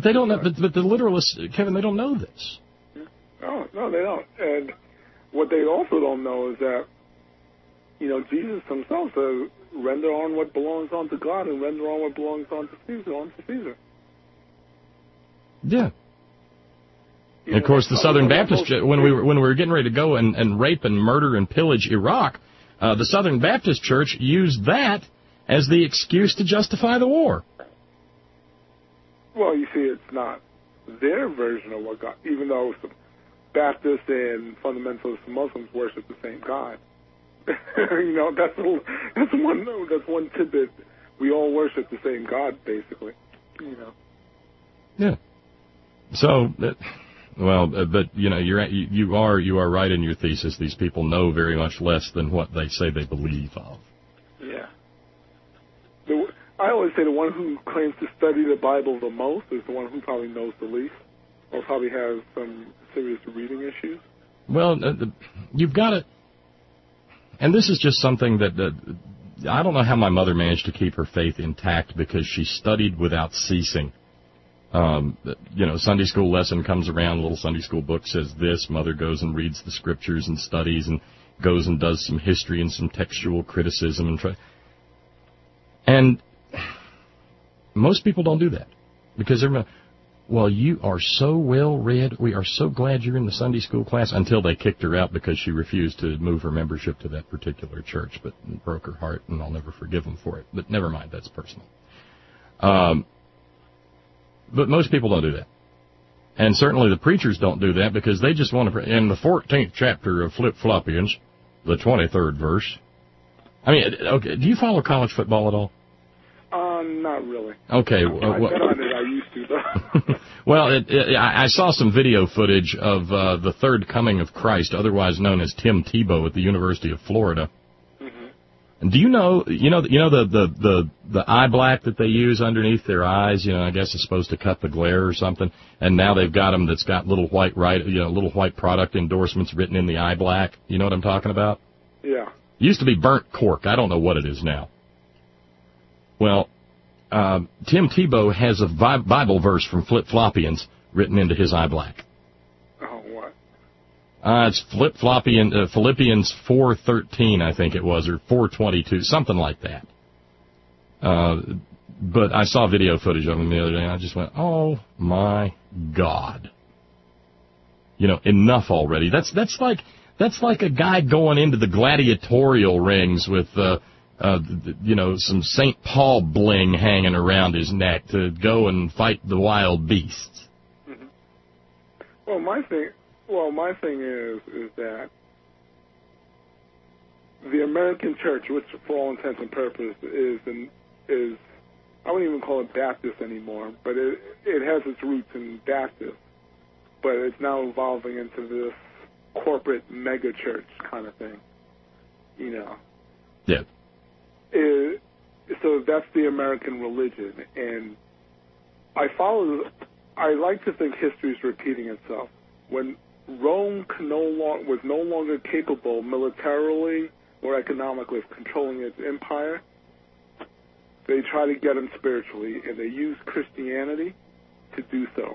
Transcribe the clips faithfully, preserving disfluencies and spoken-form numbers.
But they don't know, but, but the literalists, Kevin, they don't know this. No, no, they don't. And what they also don't know is that, you know, Jesus himself says, render on what belongs unto God and render on what belongs unto Caesar, unto Caesar. Yeah. And of course, the Southern Baptist, when we were when we were getting ready to go and, and rape and murder and pillage Iraq, uh, the Southern Baptist Church used that as the excuse to justify the war. Well, you see, it's not their version of what God, even though some Baptists and fundamentalist Muslims worship the same God. You know, that's a, that's one that's one tidbit. We all worship the same God, basically. You know. Yeah. So. Uh, Well, uh, but you know, you're you, you are you are right in your thesis. These people know very much less than what they say they believe of. Yeah. The, I always say the one who claims to study the Bible the most is the one who probably knows the least, or probably has some serious reading issues. Well, uh, the, you've got to, and this is just something that uh, I don't know how my mother managed to keep her faith intact because she studied without ceasing. Um, you know, Sunday school lesson comes around, little Sunday school book says this, mother goes and reads the scriptures and studies and goes and does some history and some textual criticism and try. And most people don't do that because they're, well, you are so well read. We are so glad you're in the Sunday school class, until they kicked her out because she refused to move her membership to that particular church, but it broke her heart, and I'll never forgive them for it. But never mind, that's personal. Um, But most people don't do that. And certainly the preachers don't do that because they just want to, in the fourteenth chapter of Flip-Floppians, the twenty-third verse. I mean, okay, do you follow college football at all? Uh, not really. Okay. I, uh, I well, bet on it, I used to, though. well, it, it, I saw some video footage of uh, the third coming of Christ, otherwise known as Tim Tebow at the University of Florida. Do you know, you know, you know the, the, the, the eye black that they use underneath their eyes, you know, I guess it's supposed to cut the glare or something, and now they've got them that's got little white, right, you know, little white product endorsements written in the eye black. You know what I'm talking about? Yeah. It used to be burnt cork. I don't know what it is now. Well, uh, Tim Tebow has a Bible verse from Flip-Floppians written into his eye black. Uh, it's Flip-Floppian, uh, Philippians four thirteen, I think it was, or four twenty-two, something like that. Uh, but I saw video footage of him the other day, and I just went, oh, my God. You know, enough already. That's that's like that's like a guy going into the gladiatorial rings with, uh, uh, you know, some Saint Paul bling hanging around his neck to go and fight the wild beasts. Mm-hmm. Well, my thing... Well, my thing is is that the American church, which for all intents and purposes is an, is I wouldn't even call it Baptist anymore, but it it has its roots in Baptist, but it's now evolving into this corporate mega church kind of thing, you know. Yeah. It, so that's the American religion, and I follow. I like to think history is repeating itself. When Rome can no long, was no longer capable militarily or economically of controlling its empire, they try to get them spiritually, and they use Christianity to do so.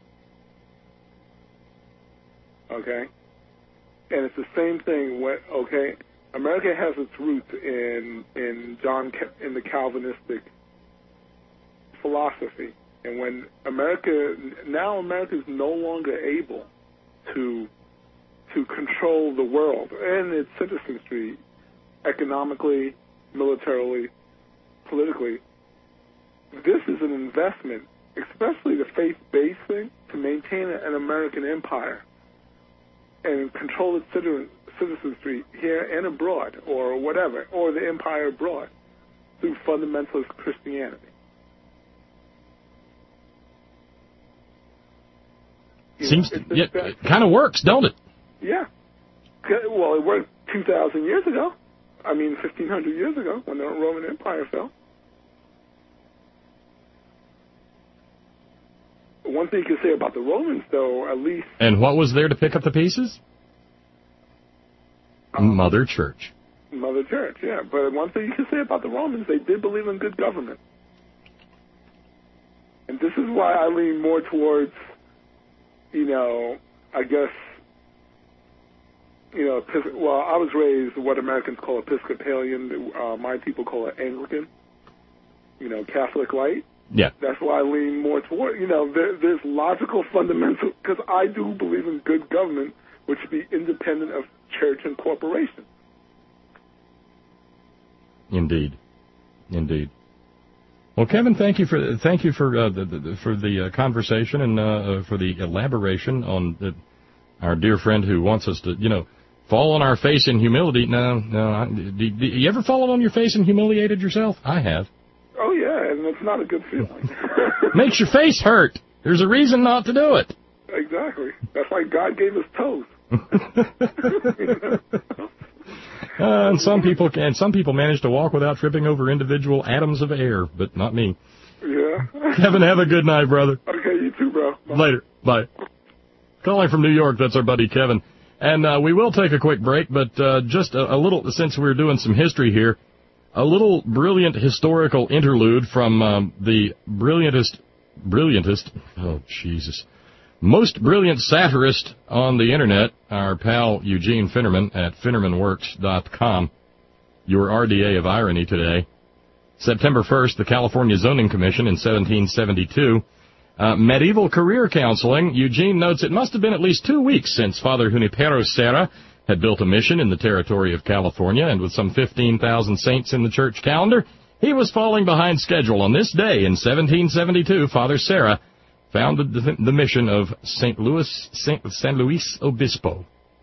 Okay? And it's the same thing when, okay, America has its roots in in John in the Calvinistic philosophy. And when America, now America is no longer able to to control the world and its citizenry economically, militarily, politically. This is an investment, especially the faith-based thing, to maintain an American empire and control its citizenry here and abroad, or whatever, or the empire abroad, through fundamentalist Christianity. You Seems know, to, yeah, it kind of works, don't it? Yeah. Well, it worked two thousand years ago. I mean, fifteen hundred years ago, when the Roman Empire fell. One thing you can say about the Romans, though, at least... And what was there to pick up the pieces? Um, Mother Church. Mother Church, yeah. But one thing you can say about the Romans, they did believe in good government. And and this is why I lean more towards, you know, I guess, you know, well, I was raised what Americans call Episcopalian. Uh, my people call it Anglican, you know, Catholic light. Yeah. That's why I lean more toward, you know, there, there's logical fundamental, because I do believe in good government, which should be independent of church and corporation. Indeed. Indeed. Well, Kevin, thank you for thank you for uh, the, the for the uh, conversation and uh, for the elaboration on the, our dear friend who wants us to, you know, fall on our face in humility. No, no. I, do, do you ever fallen on your face and humiliated yourself? I have. Oh yeah, and it's not a good feeling. Makes your face hurt. There's a reason not to do it. Exactly. That's why God gave us toes. Uh, and some people can. Some people manage to walk without tripping over individual atoms of air, but not me. Yeah. Kevin, have a good night, brother. Okay, you too, bro. Bye. Later. Bye. Calling from New York, that's our buddy Kevin. And uh, we will take a quick break, but uh, just a, a little, since we're doing some history here, a little brilliant historical interlude from um, the brilliantest, brilliantest, oh, Jesus, most brilliant satirist on the Internet, our pal Eugene Finnerman at finnerman works dot com. Your R D A of irony today. September first, the California Zoning Commission in seventeen seventy-two. Uh, medieval career counseling. Eugene notes it must have been at least two weeks since Father Junipero Serra had built a mission in the territory of California, and with some fifteen thousand saints in the church calendar, he was falling behind schedule. On this day in seventeen seventy-two, Father Serra founded the, the mission of Saint Louis, Saint, San Luis Obispo.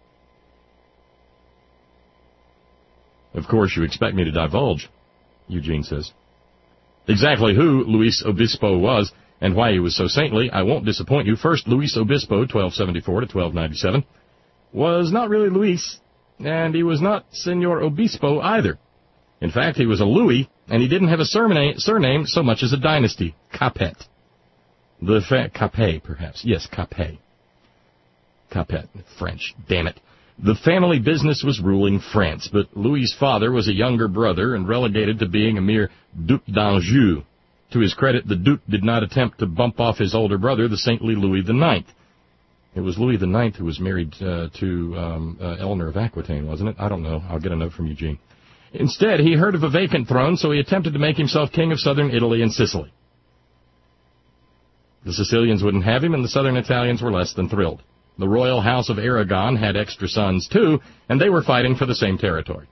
Of course, you expect me to divulge, Eugene says. Exactly who Luis Obispo was and why he was so saintly, I won't disappoint you. First, Luis Obispo, twelve seventy-four to twelve ninety-seven, was not really Luis, and he was not Senor Obispo either. In fact, he was a Louis, and he didn't have a surname, surname so much as a dynasty, Capet. The fa- Capet, perhaps. Yes, Capet. Capet, French, damn it. The family business was ruling France, but Louis's father was a younger brother and relegated to being a mere Duc d'Anjou. To his credit, the Duke did not attempt to bump off his older brother, the saintly Louis the Ninth. It was Louis the Ninth who was married uh, to um, uh, Eleanor of Aquitaine, wasn't it? I don't know. I'll get a note from Eugene. Instead, he heard of a vacant throne, so he attempted to make himself king of southern Italy and Sicily. The Sicilians wouldn't have him, and the southern Italians were less than thrilled. The royal house of Aragon had extra sons, too, and they were fighting for the same territory.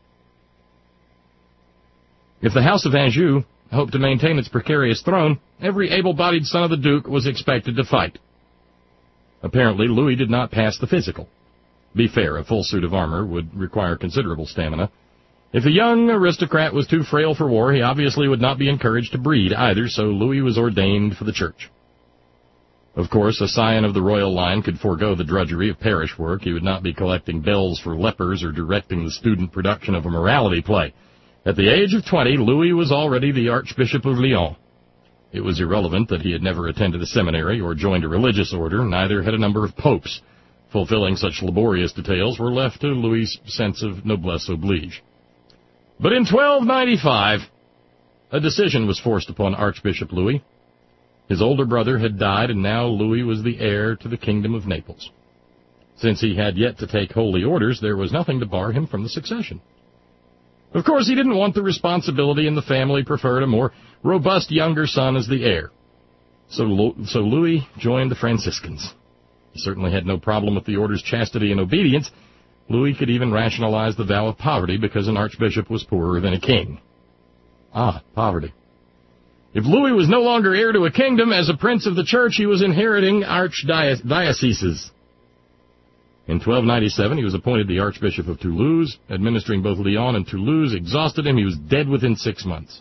If the house of Anjou hoped to maintain its precarious throne, every able-bodied son of the Duke was expected to fight. Apparently, Louis did not pass the physical. Be fair, a full suit of armor would require considerable stamina. If the young aristocrat was too frail for war, he obviously would not be encouraged to breed either, so Louis was ordained for the church. Of course, a scion of the royal line could forego the drudgery of parish work. He would not be collecting bells for lepers or directing the student production of a morality play. At the age of twenty, Louis was already the Archbishop of Lyon. It was irrelevant that he had never attended a seminary or joined a religious order, neither had a number of popes. Fulfilling such laborious details were left to Louis's sense of noblesse oblige. But in twelve ninety-five, a decision was forced upon Archbishop Louis. His older brother had died, and now Louis was the heir to the Kingdom of Naples. Since he had yet to take holy orders, there was nothing to bar him from the succession. Of course, he didn't want the responsibility, and the family preferred a more robust younger son as the heir. So, so Louis joined the Franciscans. He certainly had no problem with the order's chastity and obedience. Louis could even rationalize the vow of poverty because an archbishop was poorer than a king. Ah, poverty. If Louis was no longer heir to a kingdom, as a prince of the church, he was inheriting archdioceses. In twelve ninety-seven, he was appointed the Archbishop of Toulouse. Administering both Lyon and Toulouse exhausted him. He was dead within six months.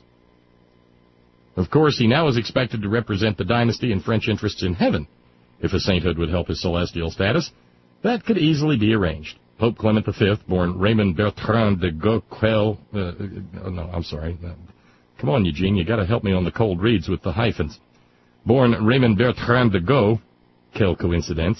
Of course, he now was expected to represent the dynasty and French interests in heaven. If a sainthood would help his celestial status, that could easily be arranged. Pope Clement the Fifth, born Raymond Bertrand de Gauquel, uh, uh, no, I'm sorry, uh, come on, Eugene, you got to help me on the cold reads with the hyphens. Born Raymond Bertrand de Gaulle, quelle coincidence,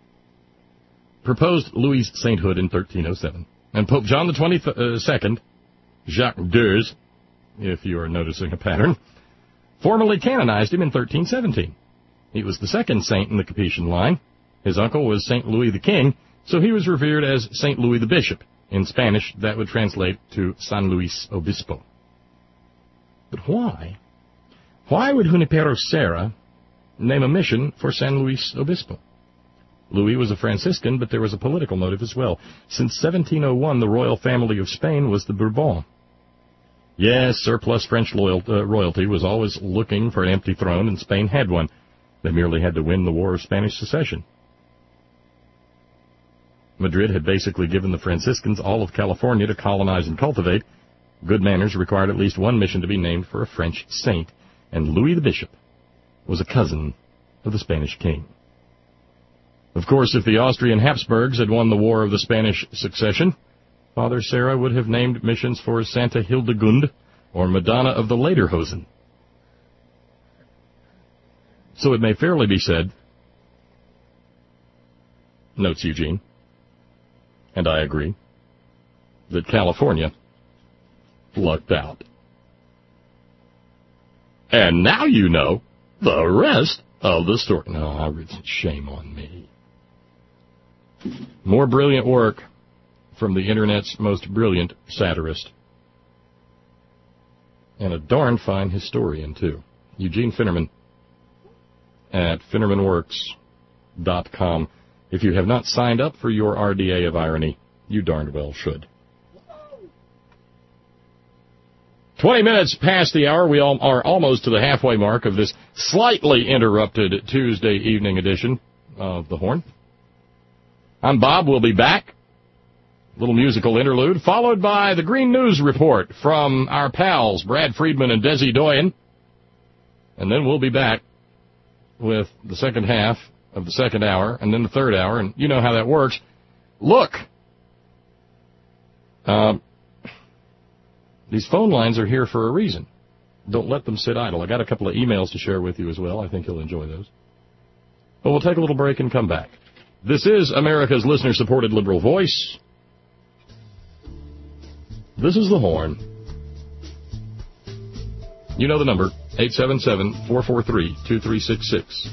proposed Louis' sainthood in thirteen oh seven. And Pope John the twenty-second, Jacques deux, if you are noticing a pattern, formally canonized him in thirteen seventeen. He was the second saint in the Capetian line. His uncle was Saint Louis the King, so he was revered as Saint Louis the Bishop. In Spanish, that would translate to San Luis Obispo. But why? Why would Junipero Serra name a mission for San Luis Obispo? Louis was a Franciscan, but there was a political motive as well. Since seventeen oh one, the royal family of Spain was the Bourbon. Yes, surplus French loyal, uh, royalty was always looking for an empty throne, and Spain had one. They merely had to win the War of Spanish Succession. Madrid had basically given the Franciscans all of California to colonize and cultivate. Good manners required at least one mission to be named for a French saint, and Louis the Bishop was a cousin of the Spanish king. Of course, if the Austrian Habsburgs had won the War of the Spanish Succession, Father Serra would have named missions for Santa Hildegund or Madonna of the Lederhosen. So it may fairly be said, notes Eugene, and I agree, that California lucked out. And now you know the rest of the story. No, shame on me. More brilliant work from the Internet's most brilliant satirist. And a darn fine historian, too. Eugene Finnerman at Finnerman Works dot com. If you have not signed up for your R D A of Irony, you darned well should. Twenty minutes past the hour, we all are almost to the halfway mark of this slightly interrupted Tuesday evening edition of The Horn. I'm Bob. We'll be back. Little musical interlude, followed by the Green News Report from our pals, Brad Friedman and Desi Doyen. And then we'll be back with the second half of the second hour, and then the third hour, and you know how that works. Look, uh, these phone lines are here for a reason. Don't let them sit idle. I got a couple of emails to share with you as well. I think you'll enjoy those. But we'll take a little break and come back. This is America's listener-supported liberal voice. This is The Horn. You know the number, eight seven seven, four four three, two three six six.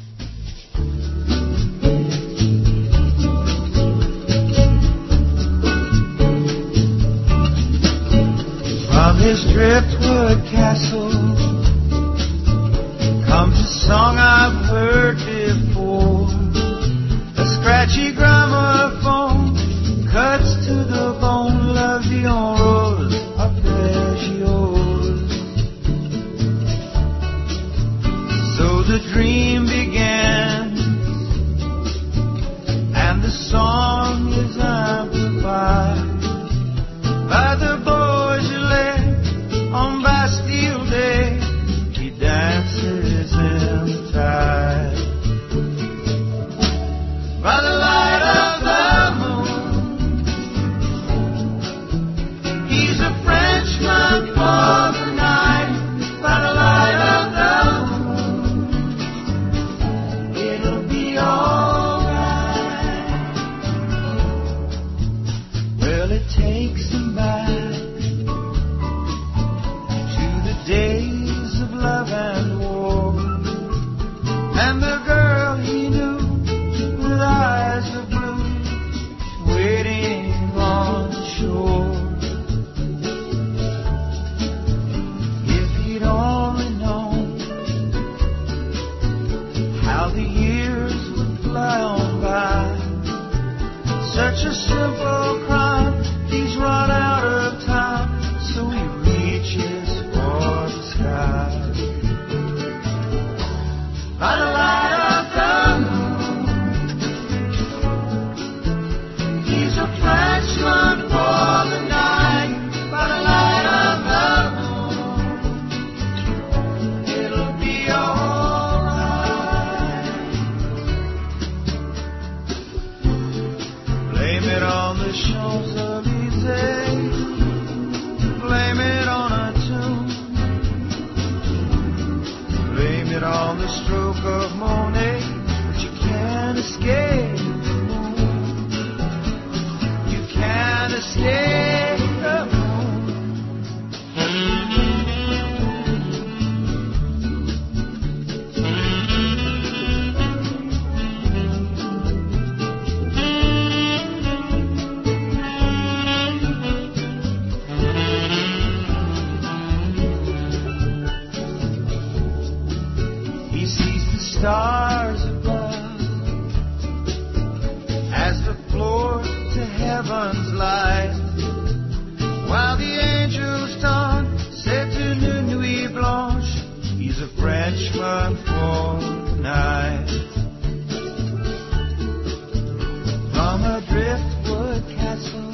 From his driftwood castle comes a song I've heard before. A scratchy gramophone cuts to the bone. La vie en rose, arpeggios. So the dream began, and the song is amplified by the Beaujolais on Bastille Day. He dances in the tide by the light of the moon. He's a Frenchman for the night by the light of the moon. It'll be alright. Well, it takes him back to the days of love and war, and the girl he knew with eyes of blue waiting on the shore. If he'd only known how the years would fly on by, such a simple crime, he's run out of time, so he reaches for the sky. By the light of the moon, he's a Frenchman for the night. By the light of the moon, it'll be alright. Blame it on the Champs-Élysées, blame it on a tune, blame it on the stroke of Monet, but you can't escape the moon. You can't escape the moon. stars above, as the floor to heaven's light, while the angels tongue said to the Nuit Blanche, he's a Frenchman for the night. From a driftwood castle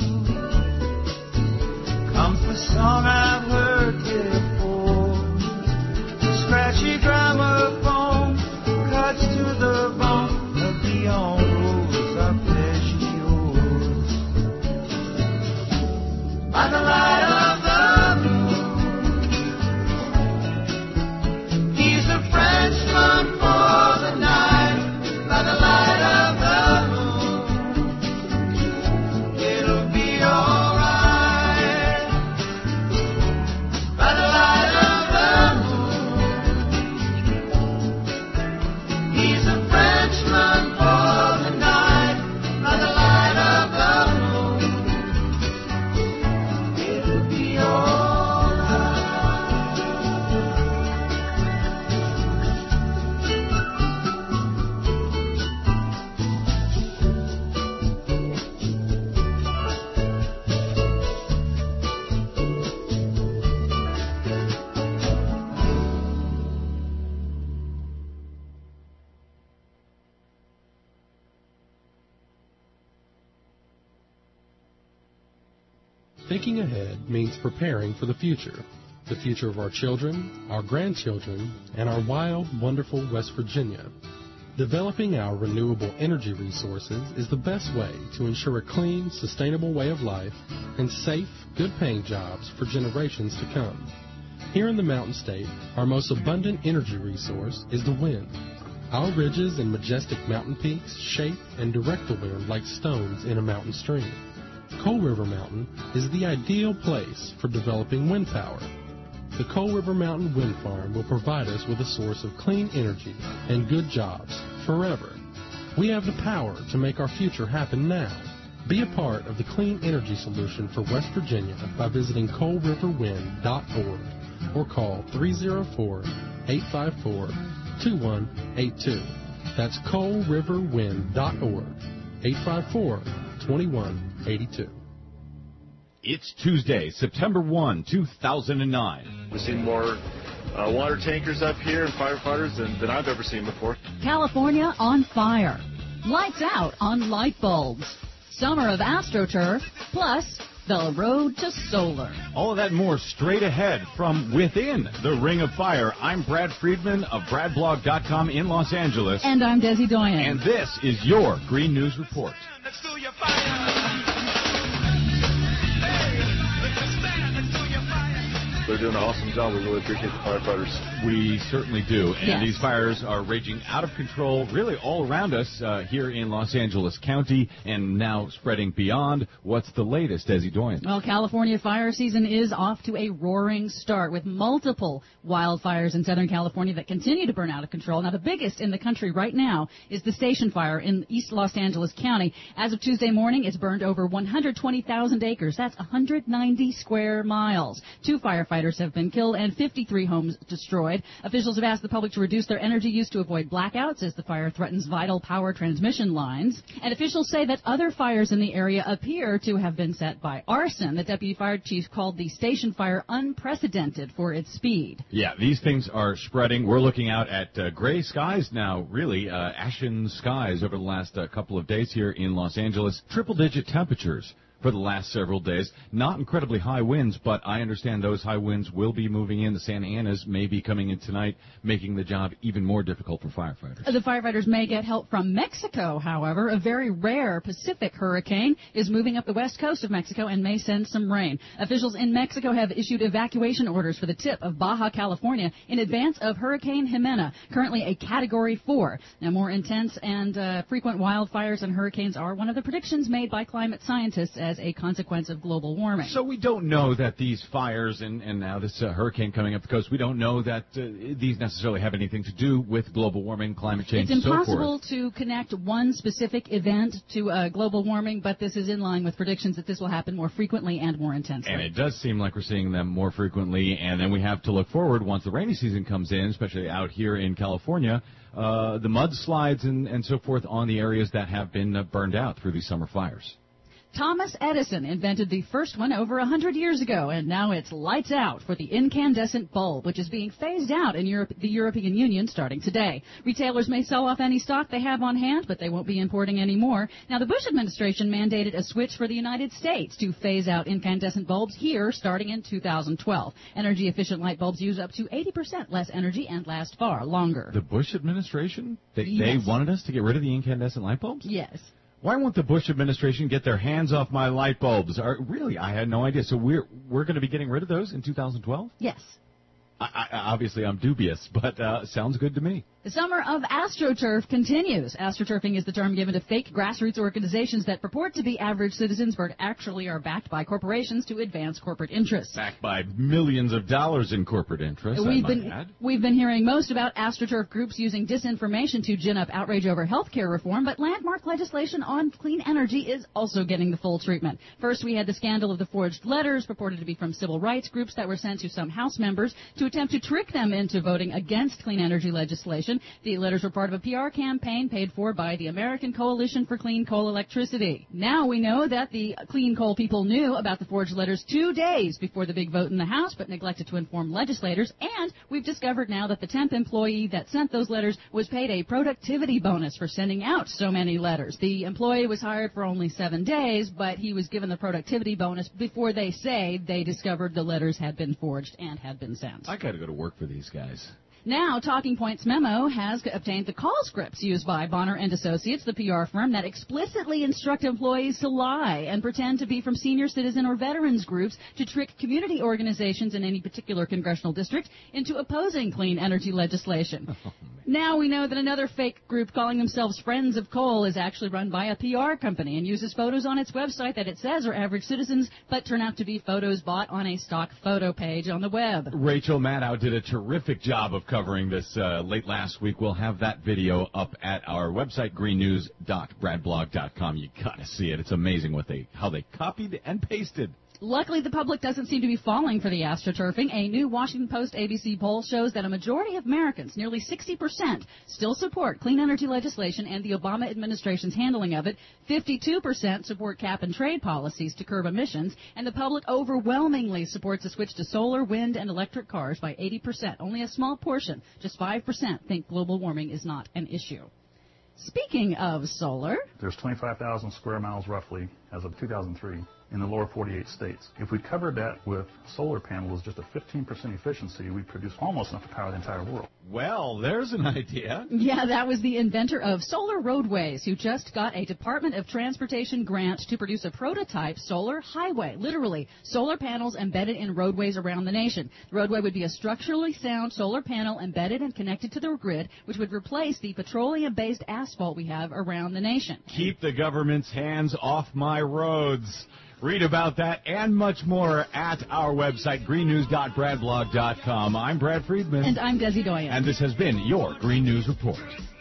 comes the song I've heard before. The scratchy gramophone cuts to the bone of the old rose of yours. By the light of the moon, he's a Frenchman for the night. By the light of the moon, it'll be alright. By the light of the moon, he's a Frenchman for the night. By the light of the moon, it'll be alright. Thinking ahead means preparing for the future. The future of our children, our grandchildren, and our wild, wonderful West Virginia. Developing our renewable energy resources is the best way to ensure a clean, sustainable way of life and safe, good-paying jobs for generations to come. Here in the Mountain State, our most abundant energy resource is the wind. Our ridges and majestic mountain peaks shape and direct the wind like stones in a mountain stream. Coal River Mountain is the ideal place for developing wind power. The Coal River Mountain Wind Farm will provide us with a source of clean energy and good jobs forever. We have the power to make our future happen now. Be a part of the clean energy solution for West Virginia by visiting coal river wind dot org or call three oh four, eight five four, two one eight two. That's coal river wind dot org, eight five four, two one eight two. It's Tuesday, September first, two thousand nine. We've seen more uh, water tankers up here and firefighters than, than I've ever seen before. California on fire. Lights out on light bulbs. Summer of AstroTurf, plus the road to solar. All of that and more straight ahead from within the Ring of Fire. I'm Brad Friedman of brad blog dot com in Los Angeles. And I'm Desi Doyen. And this is your Green News Report. Let's do your fire. They're doing an awesome job. We really appreciate the firefighters. We certainly do. And yes. These fires are raging out of control really all around us uh, here in Los Angeles County and now spreading beyond. What's the latest, Desi Doyen? Well, California fire season is off to a roaring start with multiple wildfires in Southern California that continue to burn out of control. Now, the biggest in the country right now is the Station Fire in East Los Angeles County. As of Tuesday morning, it's burned over one hundred twenty thousand acres. That's one hundred ninety square miles. Two firefighters have been killed and fifty-three homes destroyed. Officials have asked the public to reduce their energy use to avoid blackouts as the fire threatens vital power transmission lines. And officials say that other fires in the area appear to have been set by arson. The deputy fire chief called the Station Fire unprecedented for its speed. Yeah, these things are spreading. We're looking out at uh, gray skies now, really, uh, ashen skies over the last uh, couple of days here in Los Angeles. Triple-digit temperatures for the last several days. Not incredibly high winds, but I understand those high winds will be moving in. The Santa Anas may be coming in tonight, making the job even more difficult for firefighters. The firefighters may get help from Mexico, however. A very rare Pacific hurricane is moving up the west coast of Mexico and may send some rain. Officials in Mexico have issued evacuation orders for the tip of Baja California in advance of Hurricane Jimena, currently a Category four. Now, more intense and uh, frequent wildfires and hurricanes are one of the predictions made by climate scientists as as a consequence of global warming. So we don't know that these fires and, and now this uh, hurricane coming up the coast, we don't know that uh, these necessarily have anything to do with global warming, climate change, It's and so forth. impossible to connect one specific event to uh, global warming, but this is in line with predictions that this will happen more frequently and more intensely. And it does seem like we're seeing them more frequently, and then we have to look forward once the rainy season comes in, especially out here in California, uh, the mudslides and, and so forth on the areas that have been uh, burned out through these summer fires. Thomas Edison invented the first one over one hundred years ago, and now it's lights out for the incandescent bulb, which is being phased out in Europe, the European Union starting today. Retailers may sell off any stock they have on hand, but they won't be importing any more. Now, the Bush administration mandated a switch for the United States to phase out incandescent bulbs here starting in two thousand twelve. Energy-efficient light bulbs use up to eighty percent less energy and last far longer. The Bush administration? They, Yes. they wanted us to get rid of the incandescent light bulbs? Yes. Why won't the Bush administration get their hands off my light bulbs? Are, really, I had no idea. So we're we're going to be getting rid of those in two thousand twelve? Yes. I, I, obviously, I'm dubious, but uh, sounds good to me. The summer of AstroTurf continues. AstroTurfing is the term given to fake grassroots organizations that purport to be average citizens but actually are backed by corporations to advance corporate interests. Backed by millions of dollars in corporate interests, We've I been, might add. we've been hearing most about AstroTurf groups using disinformation to gin up outrage over health care reform, but landmark legislation on clean energy is also getting the full treatment. First, we had the scandal of the forged letters purported to be from civil rights groups that were sent to some House members to attempt to trick them into voting against clean energy legislation. The letters were part of a P R campaign paid for by the American Coalition for Clean Coal Electricity. Now we know that the clean coal people knew about the forged letters two days before the big vote in the House, but neglected to inform legislators. And we've discovered now that the temp employee that sent those letters was paid a productivity bonus for sending out so many letters. The employee was hired for only seven days, but he was given the productivity bonus before they say they discovered the letters had been forged and had been sent. I got to go to work for these guys. Now, Talking Points Memo has obtained the call scripts used by Bonner and Associates, the P R firm that explicitly instruct employees to lie and pretend to be from senior citizen or veterans groups to trick community organizations in any particular congressional district into opposing clean energy legislation. Oh, now we know that another fake group calling themselves Friends of Coal is actually run by a P R company and uses photos on its website that it says are average citizens, but turn out to be photos bought on a stock photo page on the web. Rachel Maddow did a terrific job of covering this uh, late last week. We'll have that video up at our website, green news dot brad blog dot com. You gotta see it. It's amazing what they how they copied and pasted. Luckily, the public doesn't seem to be falling for the AstroTurfing. A new Washington Post A B C poll shows that a majority of Americans, nearly sixty percent, still support clean energy legislation and the Obama administration's handling of it. fifty-two percent support cap-and-trade policies to curb emissions, and the public overwhelmingly supports a switch to solar, wind, and electric cars by eighty percent. Only a small portion, just five percent, think global warming is not an issue. Speaking of solar, there's twenty-five thousand square miles roughly as of two thousand three in the lower forty-eight states. If we covered that with solar panels, just a fifteen percent efficiency, we'd produce almost enough to power the entire world. Well, there's an idea. Yeah, that was the inventor of solar roadways who just got a Department of Transportation grant to produce a prototype solar highway. Literally, solar panels embedded in roadways around the nation. The roadway would be a structurally sound solar panel embedded and connected to the grid, which would replace the petroleum-based asphalt we have around the nation. Keep the government's hands off my roads. Read about that and much more at our website, green news dot brad blog dot com. I'm Brad Friedman. And I'm Desi Doyen. And this has been your Green News Report.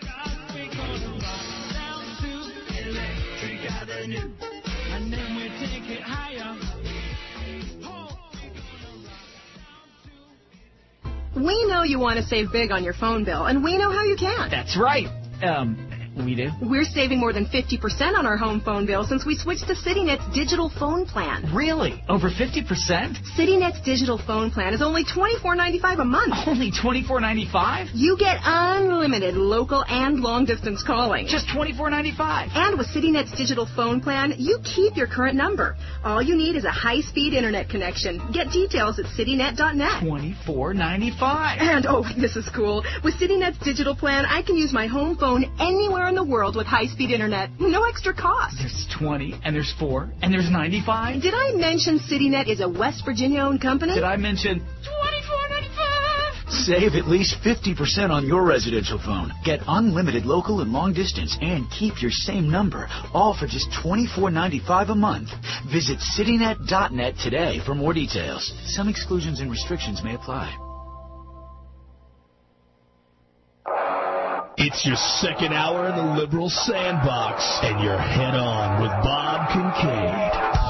We know you want to save big on your phone bill, and we know how you can. That's right. Um... We do? We're saving more than fifty percent on our home phone bill since we switched to CityNet's digital phone plan. Really? Over fifty percent? CityNet's digital phone plan is only twenty-four ninety-five a month. Only twenty-four ninety-five? You get unlimited local and long-distance calling. Just twenty-four ninety-five. And with CityNet's digital phone plan, you keep your current number. All you need is a high-speed internet connection. Get details at citynet dot net. twenty-four ninety-five. And, oh, this is cool. With CityNet's digital plan, I can use my home phone anywhere in the world with high-speed internet. No extra cost. There's twenty, and there's four, and there's ninety-five. Did I mention CityNet is a West Virginia-owned company? Did I mention twenty-four ninety-five? Save at least fifty percent on your residential phone. Get unlimited local and long distance and keep your same number, all for just twenty-four ninety-five a month. Visit citynet dot net today for more details. Some exclusions and restrictions may apply. It's your second hour in the Liberal Sandbox, and you're head on with Bob Kincaid.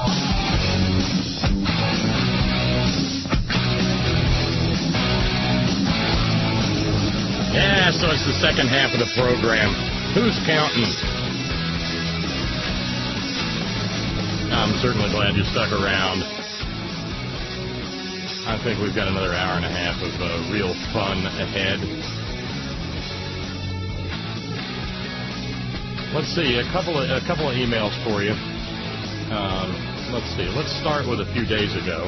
Yeah, so it's the second half of the program. Who's counting? I'm certainly glad you stuck around. I think we've got another hour and a half of uh, real fun ahead. Let's see, a couple of a couple of emails for you. Um, let's see. Let's start with a few days ago.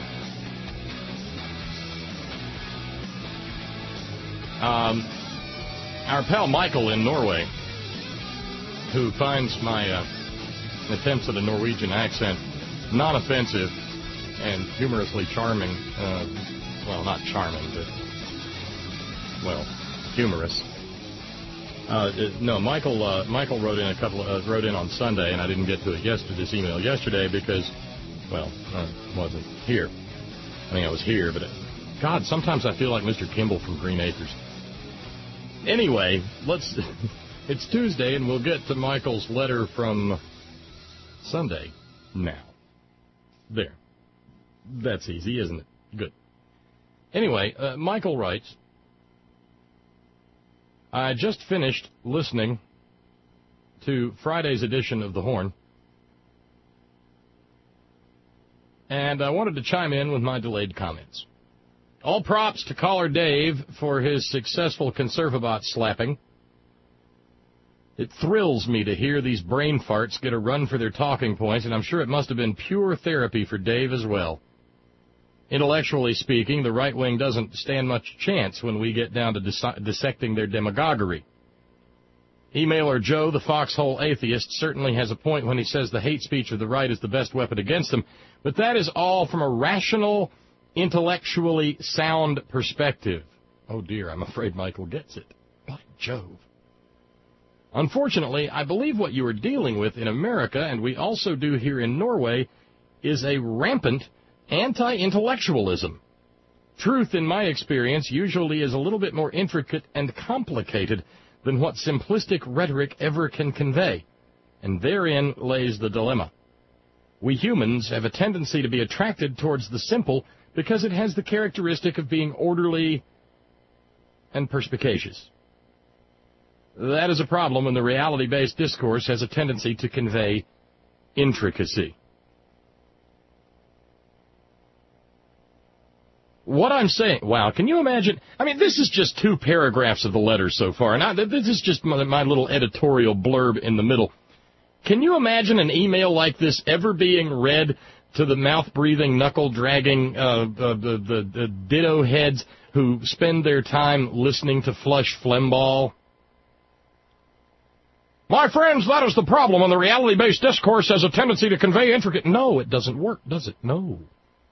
Um, our pal Michael in Norway, who finds my uh, attempts at a Norwegian accent non-offensive and humorously charming. Uh, well, not charming, but well, humorous. Uh, no, Michael. Uh, Michael wrote in a couple. Of, uh, wrote in on Sunday, and I didn't get to it yesterday. This email yesterday because, well, I wasn't here. I mean, I was here, but it, God, sometimes I feel like Mister Kimball from Green Acres. Anyway, let's. It's Tuesday, and we'll get to Michael's letter from Sunday now. There. That's easy, isn't it? Good. Anyway, uh, Michael writes, I just finished listening to Friday's edition of The Horn, and I wanted to chime in with my delayed comments. All props to caller Dave for his successful Conservabot slapping. It thrills me to hear these brain farts get a run for their talking points, and I'm sure it must have been pure therapy for Dave as well. Intellectually speaking, the right wing doesn't stand much chance when we get down to dis- dissecting their demagoguery. Emailer Joe, the foxhole atheist, certainly has a point when he says the hate speech of the right is the best weapon against them, but that is all from a rational, intellectually sound perspective. Oh dear, I'm afraid Michael gets it. By Jove. Unfortunately, I believe what you are dealing with in America, and we also do here in Norway, is a rampant anti-intellectualism. Truth, in my experience, usually is a little bit more intricate and complicated than what simplistic rhetoric ever can convey, and therein lays the dilemma. We humans have a tendency to be attracted towards the simple because it has the characteristic of being orderly and perspicacious. That is a problem when the reality-based discourse has a tendency to convey intricacy. What I'm saying, wow, can you imagine? I mean, this is just two paragraphs of the letter so far, and I, this is just my, my little editorial blurb in the middle. Can you imagine an email like this ever being read to the mouth-breathing, knuckle-dragging, uh, the, the, the, the ditto heads who spend their time listening to Flush Flembaugh? My friends, that is the problem when the reality-based discourse has a tendency to convey intricate. No, it doesn't work, does it? No.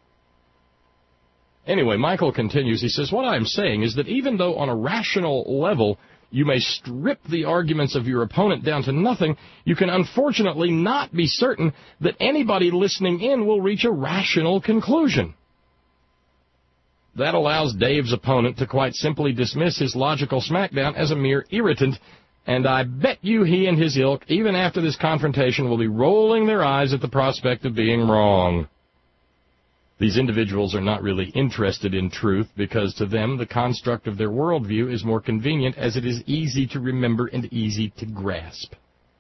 Anyway, Michael continues. He says, what I am saying is that even though on a rational level you may strip the arguments of your opponent down to nothing, you can unfortunately not be certain that anybody listening in will reach a rational conclusion. That allows Dave's opponent to quite simply dismiss his logical smackdown as a mere irritant, and I bet you he and his ilk, even after this confrontation, will be rolling their eyes at the prospect of being wrong. These individuals are not really interested in truth because to them the construct of their worldview is more convenient as it is easy to remember and easy to grasp.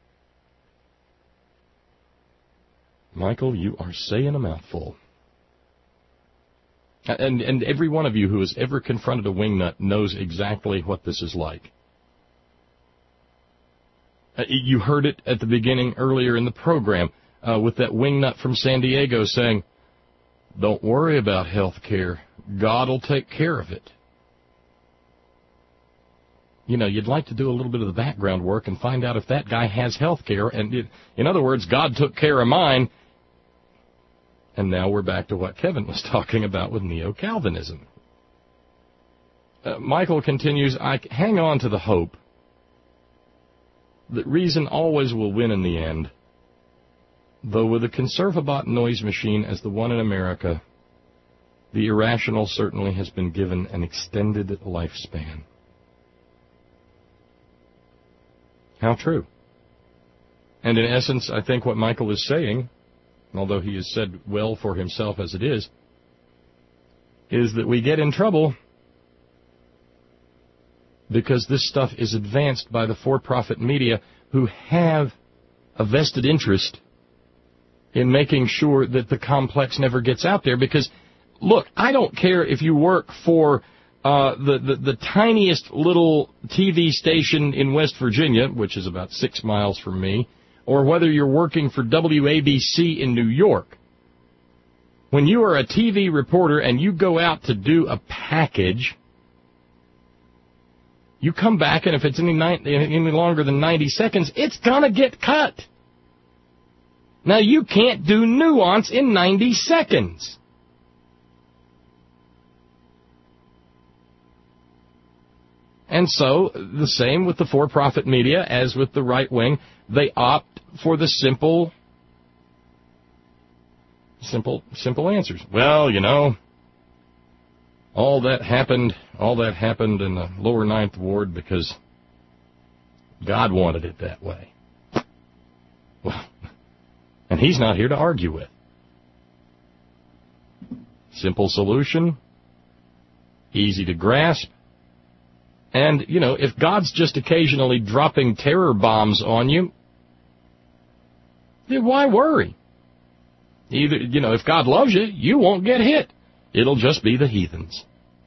Michael, you are saying a mouthful. And, and every one of you who has ever confronted a wingnut knows exactly what this is like. Uh, you heard it at the beginning earlier in the program uh, with that wingnut from San Diego saying, don't worry about health care. God will take care of it. You know, you'd like to do a little bit of the background work and find out if that guy has health care. And it, in other words, God took care of mine. And now we're back to what Kevin was talking about with Neo-Calvinism. uh, Michael continues, I hang on to the hope that reason always will win in the end, though with a Conservabot noise machine as the one in America, the irrational certainly has been given an extended lifespan. How true. And in essence, I think what Michael is saying, although he has said well for himself as it is, is that we get in trouble because this stuff is advanced by the for-profit media who have a vested interest in making sure that the complex never gets out there. Because, look, I don't care if you work for uh, the, the, the tiniest little T V station in West Virginia, which is about six miles from me, or whether you're working for W A B C in New York. When you are a T V reporter and you go out to do a package, you come back, and if it's any, any longer than ninety seconds, it's going to get cut. Now, you can't do nuance in ninety seconds. And so, the same with the for-profit media as with the right wing. They opt for the simple, simple, simple answers. Well, you know, all that happened, all that happened in the lower ninth ward because God wanted it that way. Well, and he's not here to argue with. Simple solution, easy to grasp. And, you know, if God's just occasionally dropping terror bombs on you, then why worry? Either, you know, if God loves you, you won't get hit. It'll just be the heathens.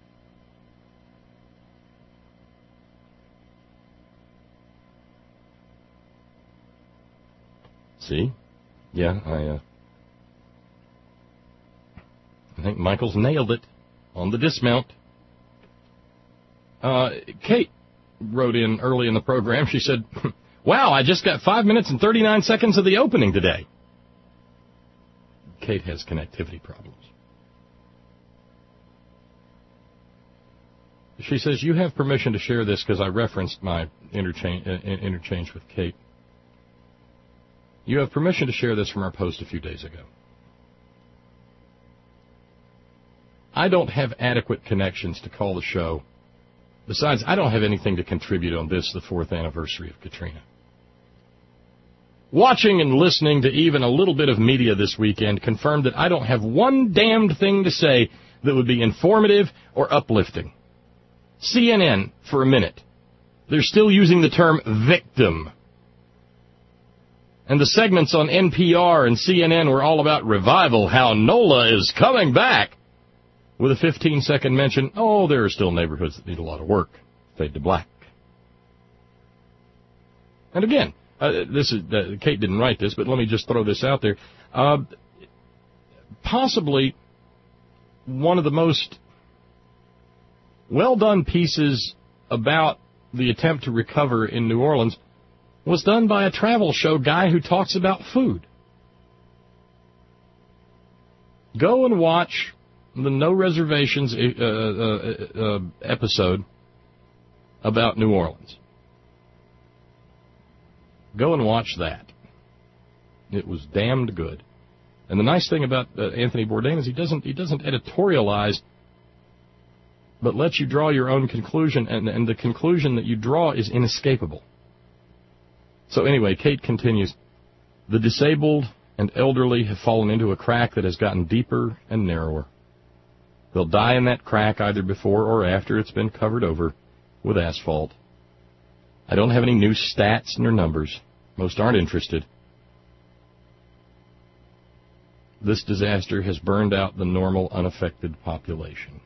See? Yeah, I, uh, I think Michael's nailed it on the dismount. Uh, Kate wrote in early in the program. She said, wow, I just got five minutes and thirty-nine seconds of the opening today. Kate has connectivity problems. She says, you have permission to share this because I referenced my interchange, uh, interchange with Kate. You have permission to share this from our post a few days ago. I don't have adequate connections to call the show. Besides, I don't have anything to contribute on this, the fourth anniversary of Katrina. Watching and listening to even a little bit of media this weekend confirmed that I don't have one damned thing to say that would be informative or uplifting. C N N, for a minute. They're still using the term victim. And the segments on N P R and C N N were all about revival, how NOLA is coming back. With a fifteen-second mention, oh, there are still neighborhoods that need a lot of work. Fade to black. And again, uh, this is uh, Kate didn't write this, but let me just throw this out there. Uh, possibly one of the most well-done pieces about the attempt to recover in New Orleans was done by a travel show guy who talks about food. Go and watch the No Reservations uh, uh, uh, episode about New Orleans. Go and watch that. It was damned good. And the nice thing about uh, Anthony Bourdain is he doesn't he doesn't editorialize, but lets you draw your own conclusion, and, and the conclusion that you draw is inescapable. So anyway, Kate continues, the disabled and elderly have fallen into a crack that has gotten deeper and narrower. They'll die in that crack either before or after it's been covered over with asphalt. I don't have any new stats nor numbers. Most aren't interested. This disaster has burned out the normal, unaffected population.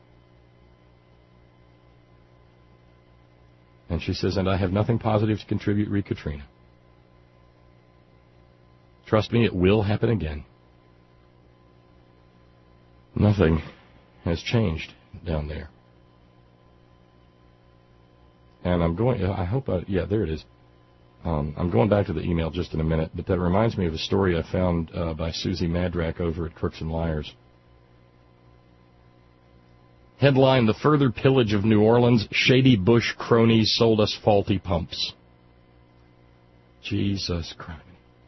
And she says, and I have nothing positive to contribute re Katrina. Trust me, it will happen again. Nothing has changed down there. And I'm going, I hope, I, yeah, there it is. Um, I'm going back to the email just in a minute, but that reminds me of a story I found uh, by Susie Madrak over at Crooks and Liars. Headline, the further pillage of New Orleans, shady Bush cronies sold us faulty pumps. Jesus Christ.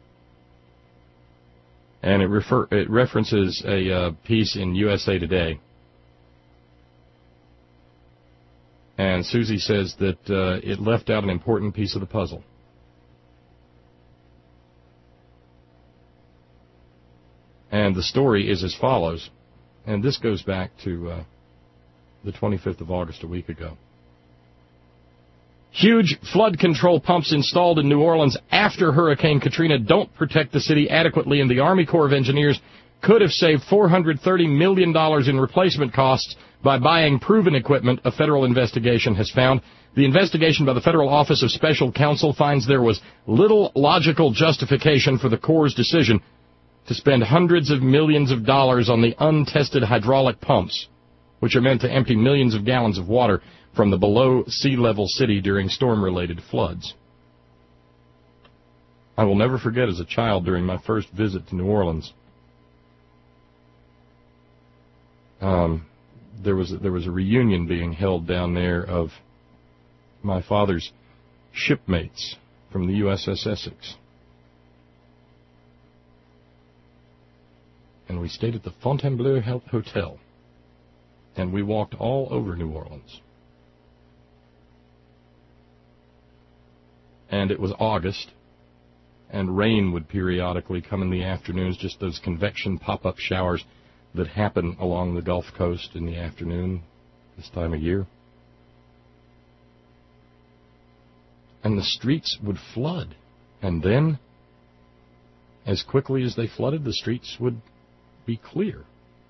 And it, refer, it references a uh, piece in U S A Today. And Susie says that uh, it left out an important piece of the puzzle. And the story is as follows. And this goes back to uh, the twenty-fifth of August, a week ago. Huge flood control pumps installed in New Orleans after Hurricane Katrina don't protect the city adequately, and the Army Corps of Engineers could have saved four hundred thirty million dollars in replacement costs by buying proven equipment, a federal investigation has found. The investigation by the Federal Office of Special Counsel finds there was little logical justification for the Corps' decision to spend hundreds of millions of dollars on the untested hydraulic pumps, which are meant to empty millions of gallons of water from the below sea level city during storm-related floods. I will never forget as a child during my first visit to New Orleans, um, there was there was a reunion being held down there of my father's shipmates from the U S S Essex. And we stayed at the Fontainebleau Hotel, and we walked all over New Orleans. And it was August, and rain would periodically come in the afternoons, just those convection pop-up showers that happen along the Gulf Coast in the afternoon this time of year. And the streets would flood, and then, as quickly as they flooded, the streets would be clear.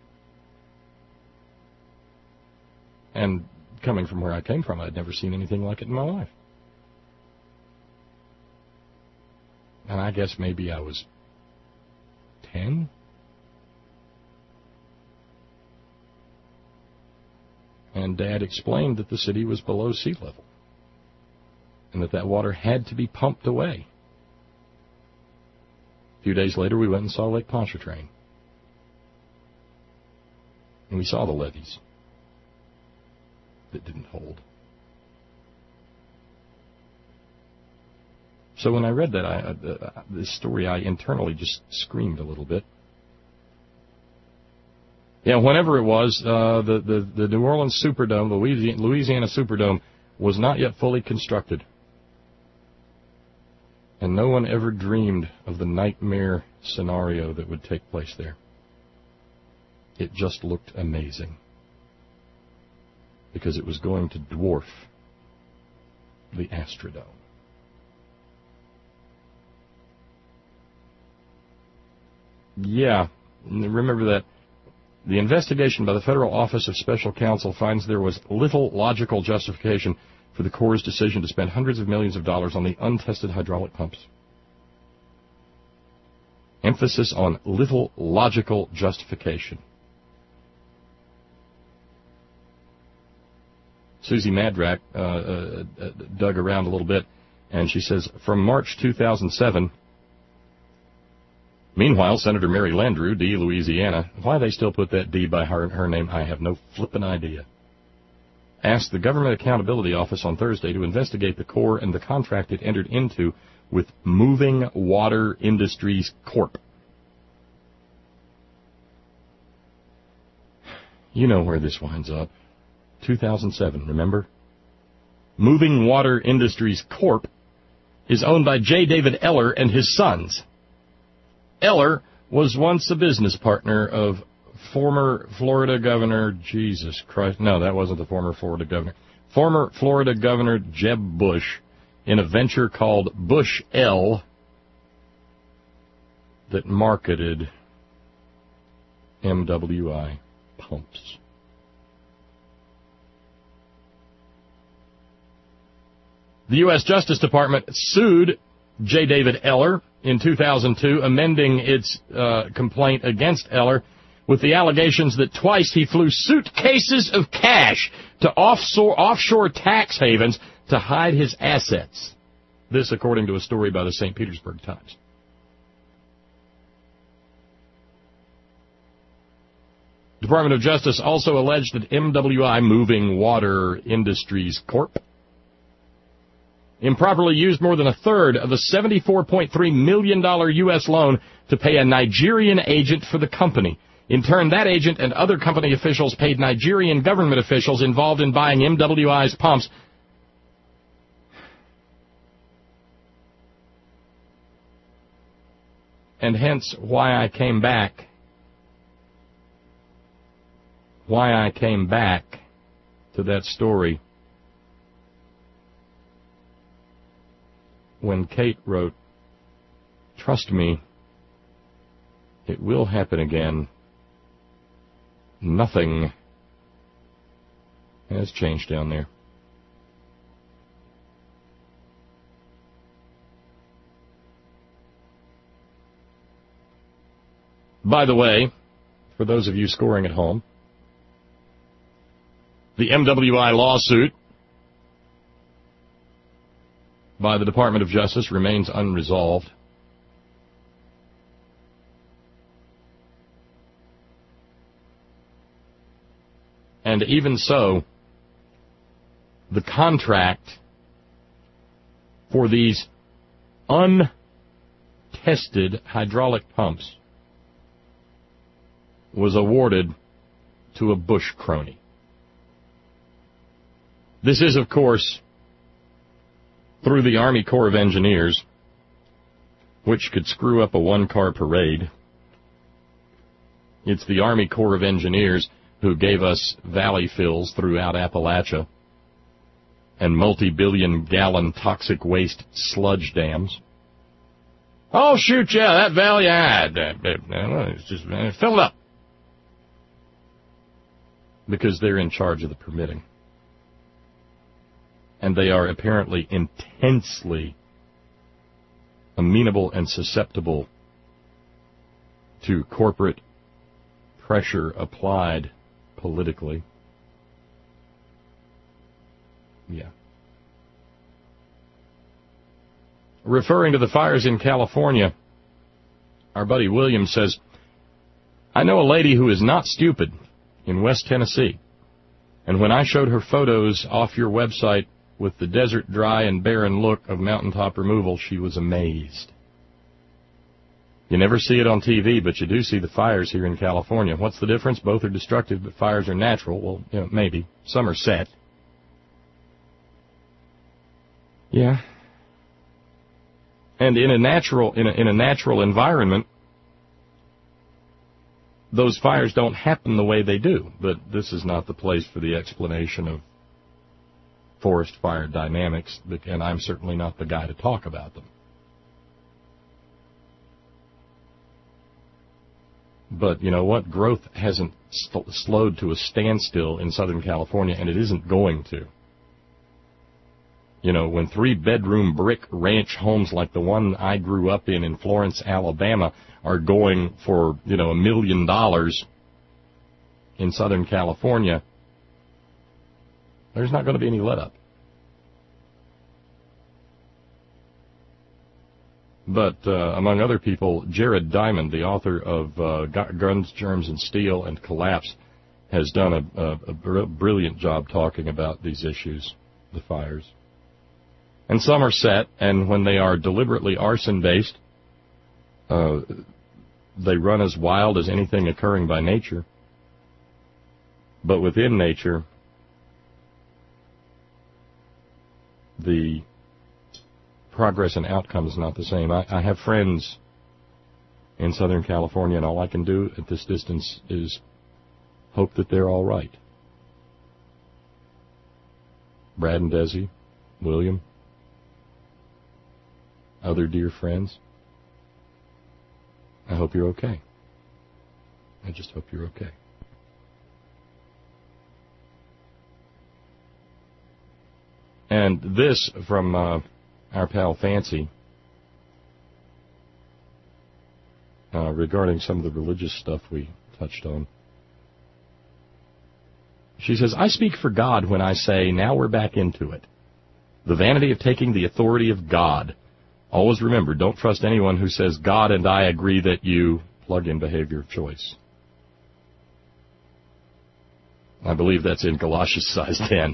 And coming from where I came from, I'd never seen anything like it in my life. And I guess maybe I was ten. And Dad explained that the city was below sea level, and that that water had to be pumped away. A few days later, we went and saw Lake Pontchartrain. And we saw the levees that didn't hold. So when I read that, I, uh, this story, I internally just screamed a little bit. Yeah, whenever it was, uh, the, the, the New Orleans Superdome, the Louisiana, Louisiana Superdome, was not yet fully constructed. And no one ever dreamed of the nightmare scenario that would take place there. It just looked amazing, because it was going to dwarf the Astrodome. Yeah, remember that. The investigation by the Federal Office of Special Counsel finds there was little logical justification for the Corps' decision to spend hundreds of millions of dollars on the untested hydraulic pumps. Emphasis on little logical justification. Susie Madrak uh, uh, uh, dug around a little bit, and she says, from March two thousand seven... Meanwhile, Senator Mary Landrieu, D. Louisiana, why they still put that D by her, her name, I have no flippin' idea, asked the Government Accountability Office on Thursday to investigate the Corps and the contract it entered into with Moving Water Industries Corporation. You know where this winds up. two thousand seven, remember? Moving Water Industries Corporation is owned by J. David Eller and his sons. Eller was once a business partner of former Florida Governor, Jesus Christ, no, that wasn't the former Florida Governor, former Florida Governor Jeb Bush in a venture called Bush L that marketed M W I pumps. The U S Justice Department sued J. David Eller in two thousand two, amending its uh, complaint against Eller with the allegations that twice he flew suitcases of cash to offshore, offshore tax havens to hide his assets. This, according to a story by the Saint Petersburg Times. Department of Justice also alleged that M W I, Moving Water Industries Corporation, improperly used more than a third of a seventy-four point three million dollars U S loan to pay a Nigerian agent for the company. In turn, that agent and other company officials paid Nigerian government officials involved in buying M W I's pumps and hence why I came back, why I came back to that story when Kate wrote, "Trust me, it will happen again. Nothing has changed down there." By the way, for those of you scoring at home, the M W I lawsuit by the Department of Justice remains unresolved. And even so, the contract for these untested hydraulic pumps was awarded to a Bush crony. This is, of course, through the Army Corps of Engineers, which could screw up a one-car parade. It's the Army Corps of Engineers who gave us valley fills throughout Appalachia and multi-billion gallon toxic waste sludge dams. Oh, shoot, yeah, that valley, ah, it's just uh, fill it up. Because they're in charge of the permitting. And they are apparently intensely amenable and susceptible to corporate pressure applied politically. Yeah. Referring to the fires in California, our buddy William says, "I know a lady who is not stupid in West Tennessee, and when I showed her photos off your website with the desert, dry, and barren look of mountaintop removal, she was amazed." You never see it on T V, but you do see the fires here in California. What's the difference? Both are destructive, but fires are natural. Well, you know, maybe. Some are set. Yeah. And in a natural, in a, in a natural environment, those fires don't happen the way they do. But this is not the place for the explanation of forest fire dynamics, and I'm certainly not the guy to talk about them. But you know what? Growth hasn't st- slowed to a standstill in Southern California, and it isn't going to. You know, when three-bedroom brick ranch homes like the one I grew up in in Florence, Alabama, are going for, you know, a million dollars in Southern California, there's not going to be any let-up. But uh, among other people, Jared Diamond, the author of uh, Guns, Germs, and Steel and Collapse, has done a, a, a br- brilliant job talking about these issues, the fires. And some are set, and when they are deliberately arson-based, uh, they run as wild as anything occurring by nature. But within nature, the progress and outcome is not the same. I, I have friends in Southern California, and all I can do at this distance is hope that they're all right. Brad and Desi, William, other dear friends, I hope you're okay. I just hope you're okay. And this from uh, our pal Fancy uh, regarding some of the religious stuff we touched on. She says, "I speak for God when I say, now we're back into it. The vanity of taking the authority of God. Always remember, don't trust anyone who says, God and I agree that you plug in behavior of choice." I believe that's in galoshes size ten.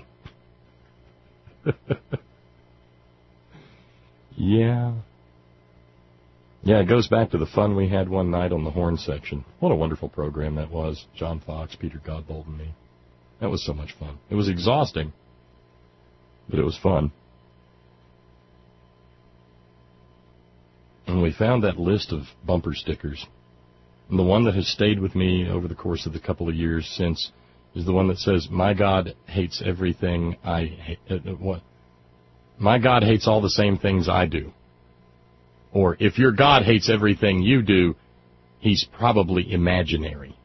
Yeah. Yeah, it goes back to the fun we had one night on the horn section. What a wonderful program that was. John Fox, Peter Godbold, and me. That was so much fun. It was exhausting, but it was fun. And we found that list of bumper stickers. And the one that has stayed with me over the course of the couple of years since is the one that says, "My God hates everything I hate." Uh, what? My God hates all the same things I do. Or, if your God hates everything you do, he's probably imaginary.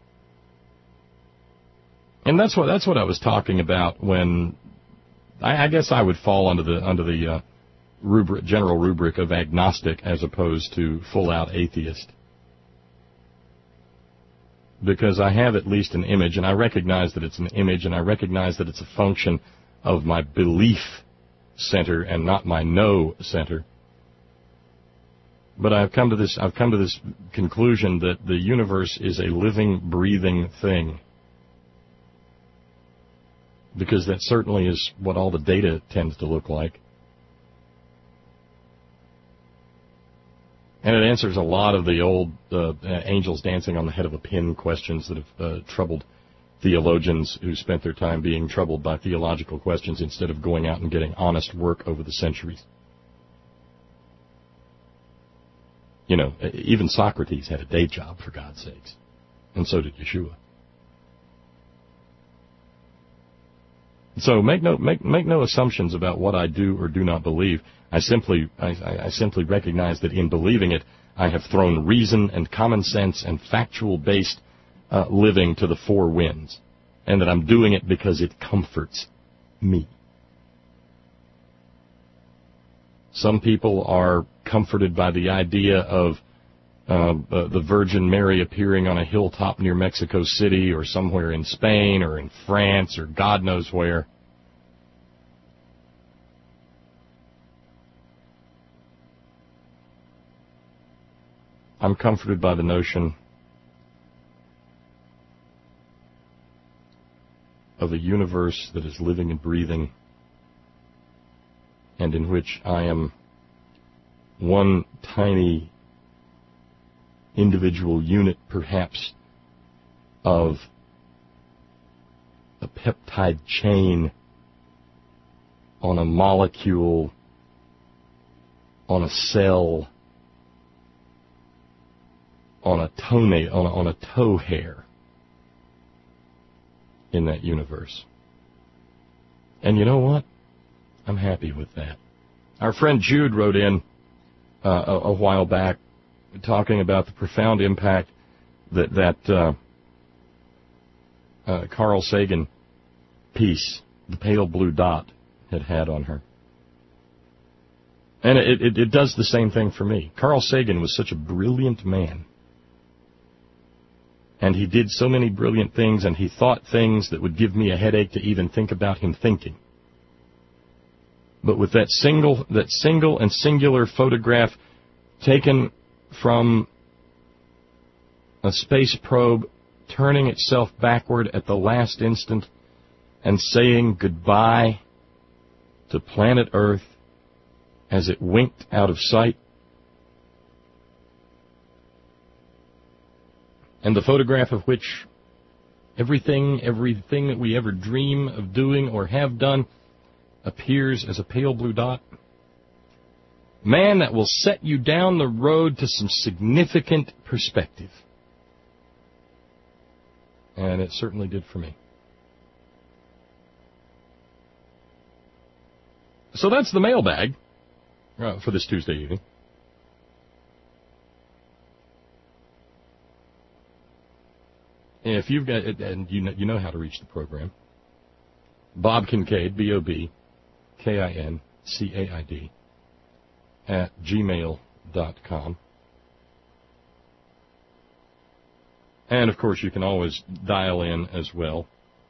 And that's what that's what I was talking about when I, I guess I would fall under the under the uh, rubric, general rubric of agnostic as opposed to full-out atheist. Because I have at least an image, and I recognize that it's an image, and I recognize that it's a function of my belief center and not my know center. But I've come to this I've come to this conclusion that the universe is a living, breathing thing. Because that certainly is what all the data tends to look like. And it answers a lot of the old uh, angels dancing on the head of a pin questions that have uh, troubled theologians who spent their time being troubled by theological questions instead of going out and getting honest work over the centuries. You know, even Socrates had a day job, for God's sakes. And so did Yeshua. So make no make make no assumptions about what I do or do not believe. I simply I, I simply recognize that in believing it, I have thrown reason and common sense and factual-based uh, living to the four winds, and that I'm doing it because it comforts me. Some people are comforted by the idea of uh, uh, the Virgin Mary appearing on a hilltop near Mexico City or somewhere in Spain or in France or God knows where. I'm comforted by the notion of a universe that is living and breathing and in which I am one tiny individual unit, perhaps, of a peptide chain on a molecule, on a cell, on a toenail, on a, on a toe hair in that universe. And you know what? I'm happy with that. Our friend Jude wrote in uh, a, a while back talking about the profound impact that that uh, uh, Carl Sagan piece, The Pale Blue Dot, had had on her. And it, it, it does the same thing for me. Carl Sagan was such a brilliant man. And he did so many brilliant things, and he thought things that would give me a headache to even think about him thinking. But with that single, that single and singular photograph taken from a space probe turning itself backward at the last instant and saying goodbye to planet Earth as it winked out of sight, and the photograph of which everything, everything that we ever dream of doing or have done appears as a pale blue dot. Man, that will set you down the road to some significant perspective. And it certainly did for me. So that's the mailbag uh, for this Tuesday evening. If you've got, and you know, you know how to reach the program, Bob Kincaid, B O B K I N C A I D, at gmail dot com. And, of course, you can always dial in as well.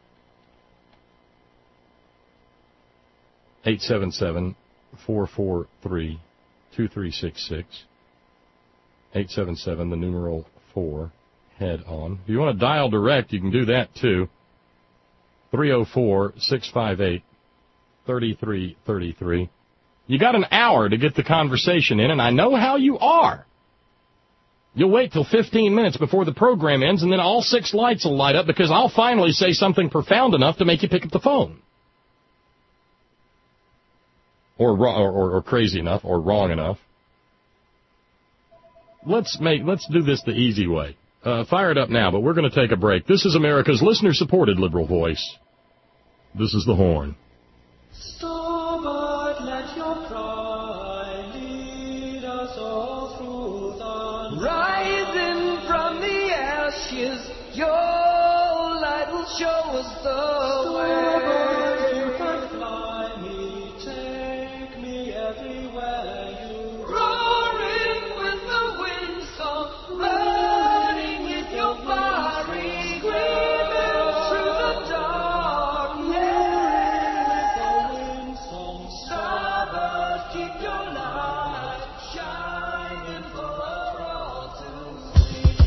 eight seven seven, four four three, two three six six. eight seven seven, the numeral four, head on. If you want to dial direct, you can do that, too. three oh four, six five eight, three three three three. You got an hour to get the conversation in, and I know how you are. You'll wait till fifteen minutes before the program ends, and then all six lights will light up because I'll finally say something profound enough to make you pick up the phone. Or, or, or crazy enough, or wrong enough. Let's make, let's do this the easy way. Uh, fire it up now, but we're going to take a break. This is America's listener-supported liberal voice. This is the Horn. Starboard, let your cry lead us all through the night. Rising from the ashes, your light will show us the way. You can fly me, take me everywhere you roaring with the windstorm, burning with your fiery screaming through the dark. Yeah, with the windstorm, starboard, keep your light shining for all to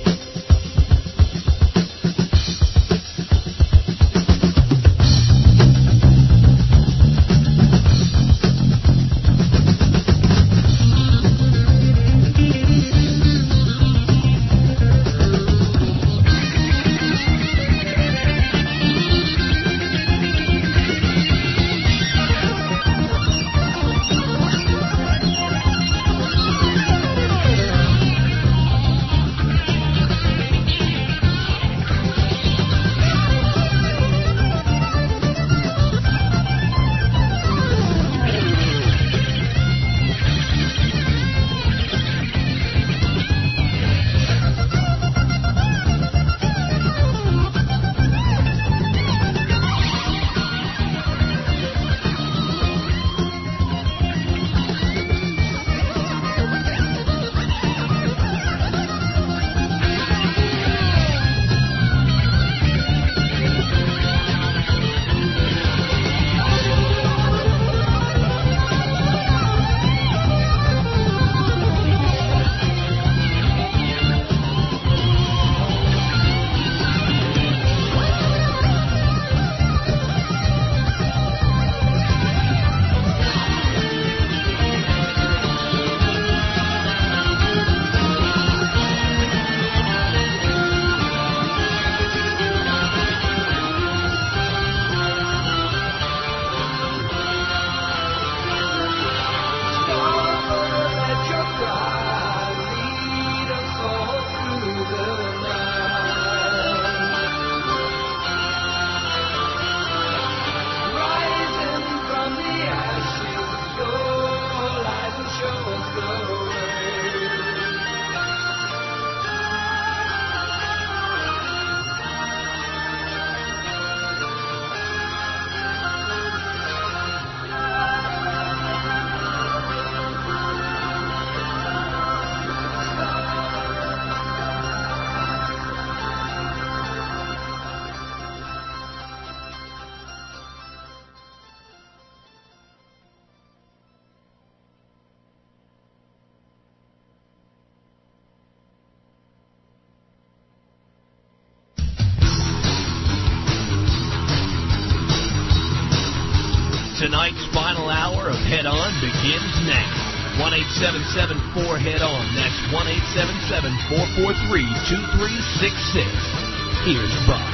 Tonight's final hour of Head On begins now. one eight seven seven four head on. That's one eight seven seven four four three two three six six. Here's Bob.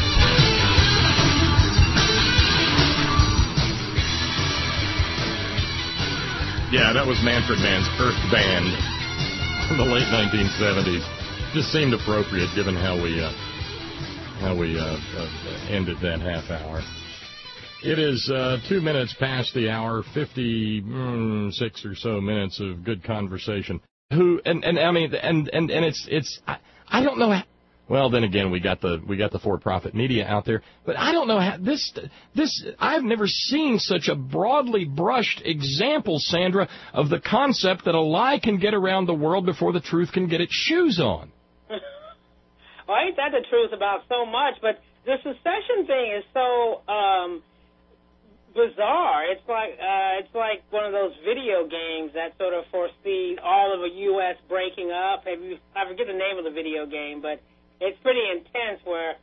Yeah, that was Manfred Mann's Earth Band from the late nineteen seventies. Just seemed appropriate given how we uh, how we uh, uh, ended that half hour. It is uh, two minutes past the hour, fifty-six or so minutes of good conversation. Who and, and I mean and and and it's it's I, I don't know how. Well, then again, we got the we got the for-profit media out there, but I don't know how this this I've never seen such a broadly brushed example, Sandra, of the concept that a lie can get around the world before the truth can get its shoes on. Well, ain't that the truth about so much? But the secession thing is so um, bizarre. It's like uh, it's like one of those video games that sort of foresee all of a U S breaking up. Have you? I forget the name of the video game, but it's pretty intense where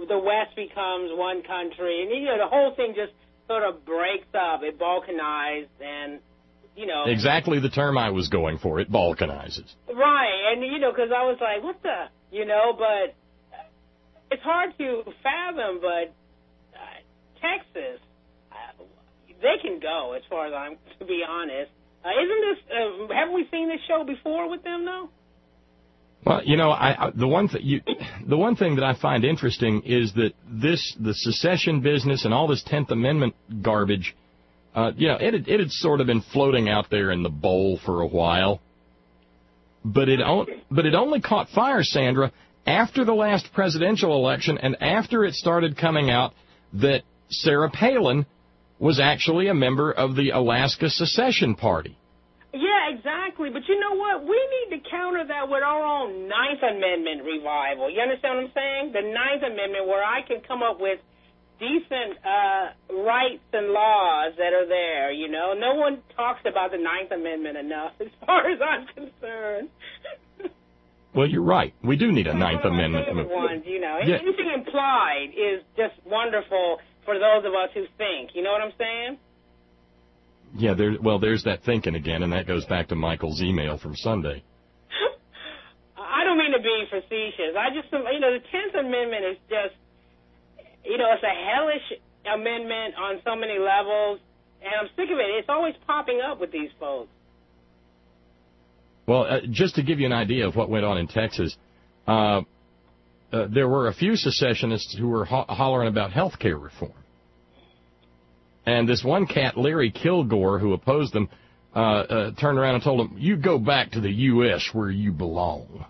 the West becomes one country, and you know the whole thing just sort of breaks up. It balkanized, and you know exactly the term I was going for. It balkanizes. Right, and you know because I was like, what the, you know, but it's hard to fathom. But uh, Texas, uh, they can go as far as I'm to be honest. Uh, isn't this? Uh, haven't we seen this show before with them though? Well, you know, I, I the one th- you, the one thing that I find interesting is that this the secession business and all this Tenth Amendment garbage, uh, you know, it had, it had sort of been floating out there in the bowl for a while, but it on, but it only caught fire, Sandra, after the last presidential election and after it started coming out that Sarah Palin was actually a member of the Alaska Secession Party. Yeah, exactly. But you know what? We need to counter that with our own Ninth Amendment revival. You understand what I'm saying? The Ninth Amendment, where I can come up with decent uh, rights and laws that are there, you know? No one talks about the Ninth Amendment enough as far as I'm concerned. Well, you're right. We do need a Ninth Amendment. Ones, you know? Yeah. Anything implied is just wonderful for those of us who think. You know what I'm saying? Yeah, there. Well, there's that thinking again, and that goes back to Michael's email from Sunday. I don't mean to be facetious. I just, you know, the Tenth Amendment is just, you know, it's a hellish amendment on so many levels, and I'm sick of it. It's always popping up with these folks. Well, uh, just to give you an idea of what went on in Texas, uh, uh, there were a few secessionists who were ho- hollering about health care reform. And this one cat, Larry Kilgore, who opposed them, uh, uh, turned around and told him, you go back to the U S where you belong.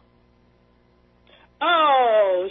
Oh,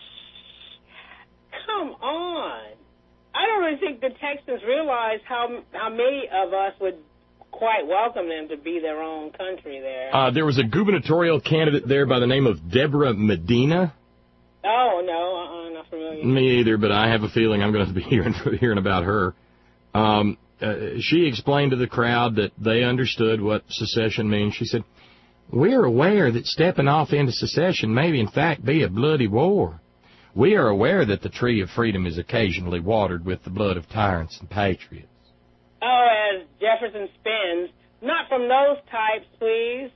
sh- come on. I don't really think the Texans realize how how many of us would quite welcome them to be their own country there. Uh, there was a gubernatorial candidate there by the name of Deborah Medina. Oh, no, uh-uh, not familiar. Me either, but I have a feeling I'm going to be hearing, hearing about her. Um, uh, she explained to the crowd that they understood what secession means. She said, we're aware that stepping off into secession may in fact be a bloody war. We are aware that the tree of freedom is occasionally watered with the blood of tyrants and patriots. Oh, as Jefferson spins, not from those types, please.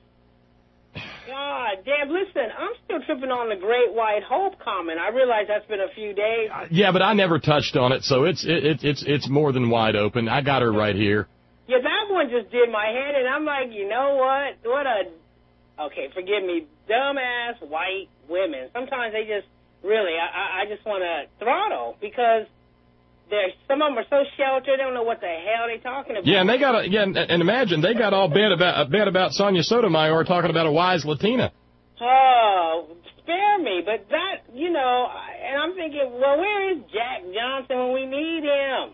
God damn, listen, I'm still tripping on the Great White Hope comment. I realize that's been a few days. Yeah, but I never touched on it, so it's it, it, it's it's more than wide open. I got her right here. Yeah, that one just did my head, and I'm like, you know what? What a, okay, forgive me, dumbass white women. Sometimes they just, really, I, I just want to throttle, because They're, some of them are so sheltered, they don't know what the hell they're talking about. Yeah, and they got a, yeah, and, and imagine they got all bent about bent about Sonia Sotomayor talking about a wise Latina. Oh, spare me, but that, you know, and I'm thinking, well, where is Jack Johnson when we need him?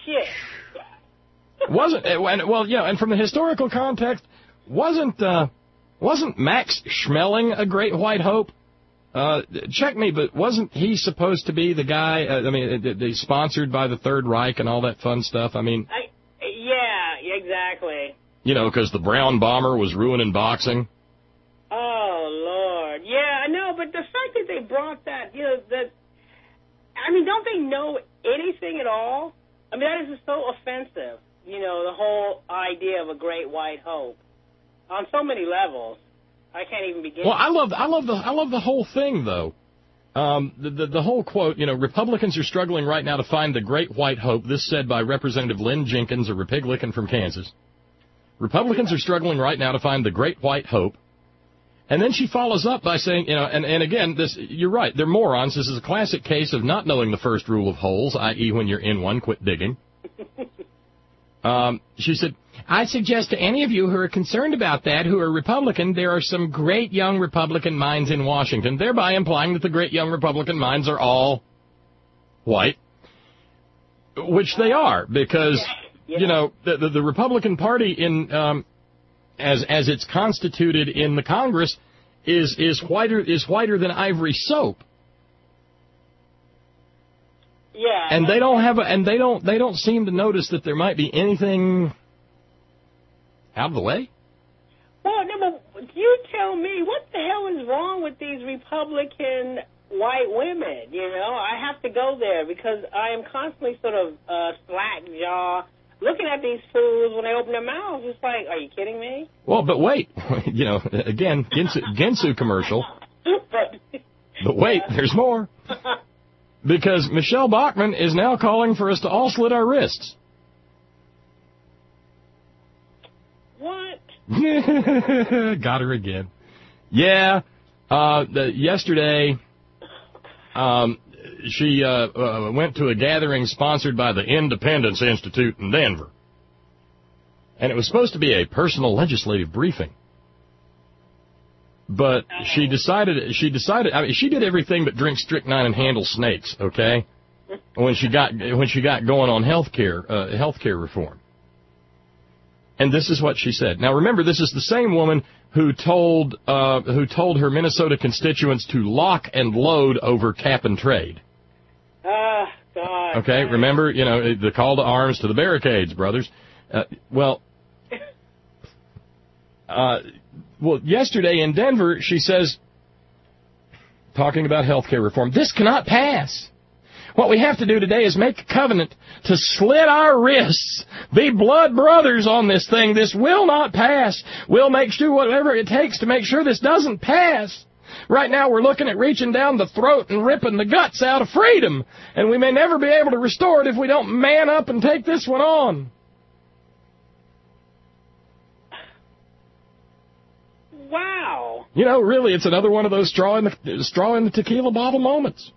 Shit. Wasn't and well, yeah, and from the historical context, wasn't uh, wasn't Max Schmeling a great white hope? Uh, check me, but wasn't he supposed to be the guy, uh, I mean, uh, uh, sponsored by the Third Reich and all that fun stuff? I mean... I, yeah, exactly. You know, because the brown bomber was ruining boxing. Oh, Lord. Yeah, I know, but the fact that they brought that, you know, that, I mean, don't they know anything at all? I mean, that is just so offensive, you know, the whole idea of a great white hope on so many levels. I can't even begin. Well, I love, I love the, I love the whole thing, though. Um, the, the the whole quote, you know, Republicans are struggling right now to find the great white hope. This said by Representative Lynn Jenkins, a Republican from Kansas. Republicans are struggling right now to find the great white hope. And then she follows up by saying, you know, and, and again, this, you're right, they're morons. This is a classic case of not knowing the first rule of holes, that is when you're in one, quit digging. um, she said, I suggest to any of you who are concerned about that, who are Republican, there are some great young Republican minds in Washington, thereby implying that the great young Republican minds are all white, which they are, because, you know, the, the, the Republican Party in, um, as as it's constituted in the Congress, is is whiter is whiter than ivory soap. Yeah. And they don't have a, and they don't they don't seem to notice that there might be anything out of the way? Well, no, but you tell me, what the hell is wrong with these Republican white women, you know. I have to go there because I am constantly sort of uh, slack jaw looking at these fools when they open their mouths. It's like, are you kidding me? Well, but wait, you know, again, Ginsu, Ginsu commercial. but, but wait, there's more. Because Michelle Bachmann is now calling for us to all slit our wrists. What? Got her again. Yeah, uh, the, yesterday, um, she uh, uh, went to a gathering sponsored by the Independence Institute in Denver. And it was supposed to be a personal legislative briefing. But she decided, she decided, I mean, she did everything but drink strychnine and handle snakes, okay? When she got, when she got going on health care, uh, health care reform. And this is what she said. Now remember, this is the same woman who told, uh, who told her Minnesota constituents to lock and load over cap and trade. Ah, uh, God. Okay, God. remember, you know, the call to arms to the barricades, brothers. Uh, well, uh, Well, yesterday in Denver, she says, talking about health care reform, this cannot pass. What we have to do today is make a covenant to slit our wrists, be blood brothers on this thing. This will not pass. We'll make sure whatever it takes to make sure this doesn't pass. Right now we're looking at reaching down the throat and ripping the guts out of freedom, and we may never be able to restore it if we don't man up and take this one on. Wow. You know, really, it's another one of those straw in the straw in the tequila bottle moments.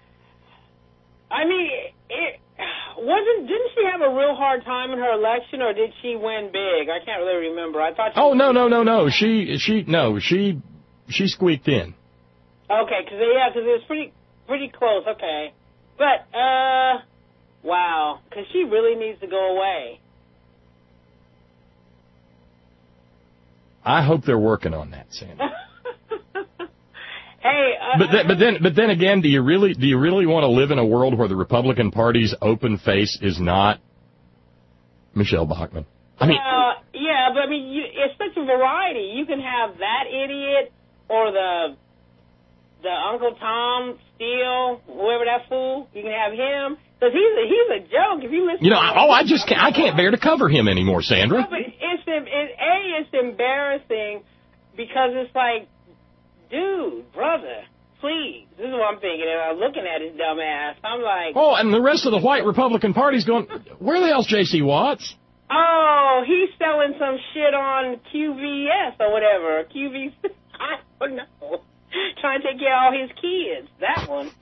I mean, it wasn't. Didn't she have a real hard time in her election, or did she win big? I can't really remember. I thought. She oh no, no, no, no. She, she, no, she, she squeaked in. Okay, because yeah, because it was pretty, pretty close. Okay, but uh, wow, because she really needs to go away. I hope they're working on that, Sandy. Hey, uh, but then, but then, but then again, do you really, do you really want to live in a world where the Republican Party's open face is not Michelle Bachmann? I mean, uh, yeah, but I mean, you, it's such a variety. You can have that idiot or the the Uncle Tom Steele, whoever that fool. You can have him because he's a, he's a joke. If you listen, you know, to I, oh, I just can't, I can't bear to cover him anymore, Sandra. No, but it's it, a it's embarrassing because it's like, dude, brother, please. This is what I'm thinking. And I'm looking at his dumb ass. I'm like, oh, and the rest of the white Republican Party's going, where the hell's J C Watts? Oh, he's selling some shit on Q V S or whatever. Q V C, I don't know. Trying to take care of all his kids. That one.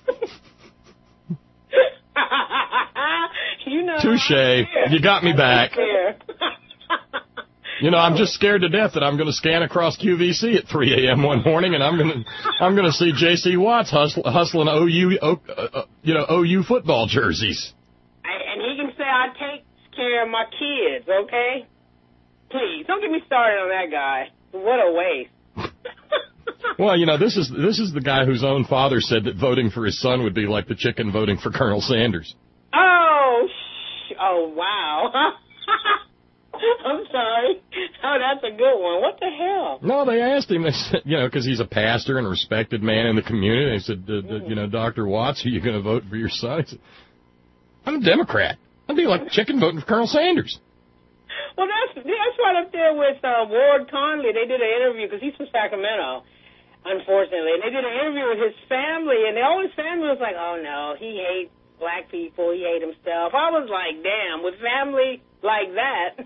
You know. Touche. You got me back. You know, I'm just scared to death that I'm going to scan across Q V C at three a.m. one morning, and I'm going to I'm going to see J C Watts hustle, hustling O U, uh, uh, you know, O U football jerseys. And he can say, I take care of my kids, okay? Please, don't get me started on that guy. What a waste. Well, you know, this is this is the guy whose own father said that voting for his son would be like the chicken voting for Colonel Sanders. Oh, sh- oh, wow. I'm sorry. Oh, that's a good one. What the hell? No, they asked him, they said, you know, because he's a pastor and a respected man in the community. They said, uh, mm. you know, Doctor Watts, are you going to vote for your son? He said, I'm a Democrat. I'd be like chicken voting for Colonel Sanders. Well, that's that's right up there with uh, Ward Conley. They did an interview because he's from Sacramento, unfortunately. And they did an interview with his family, and all his family was like, oh, no, he hates black people. He hates himself. I was like, damn, with family like that.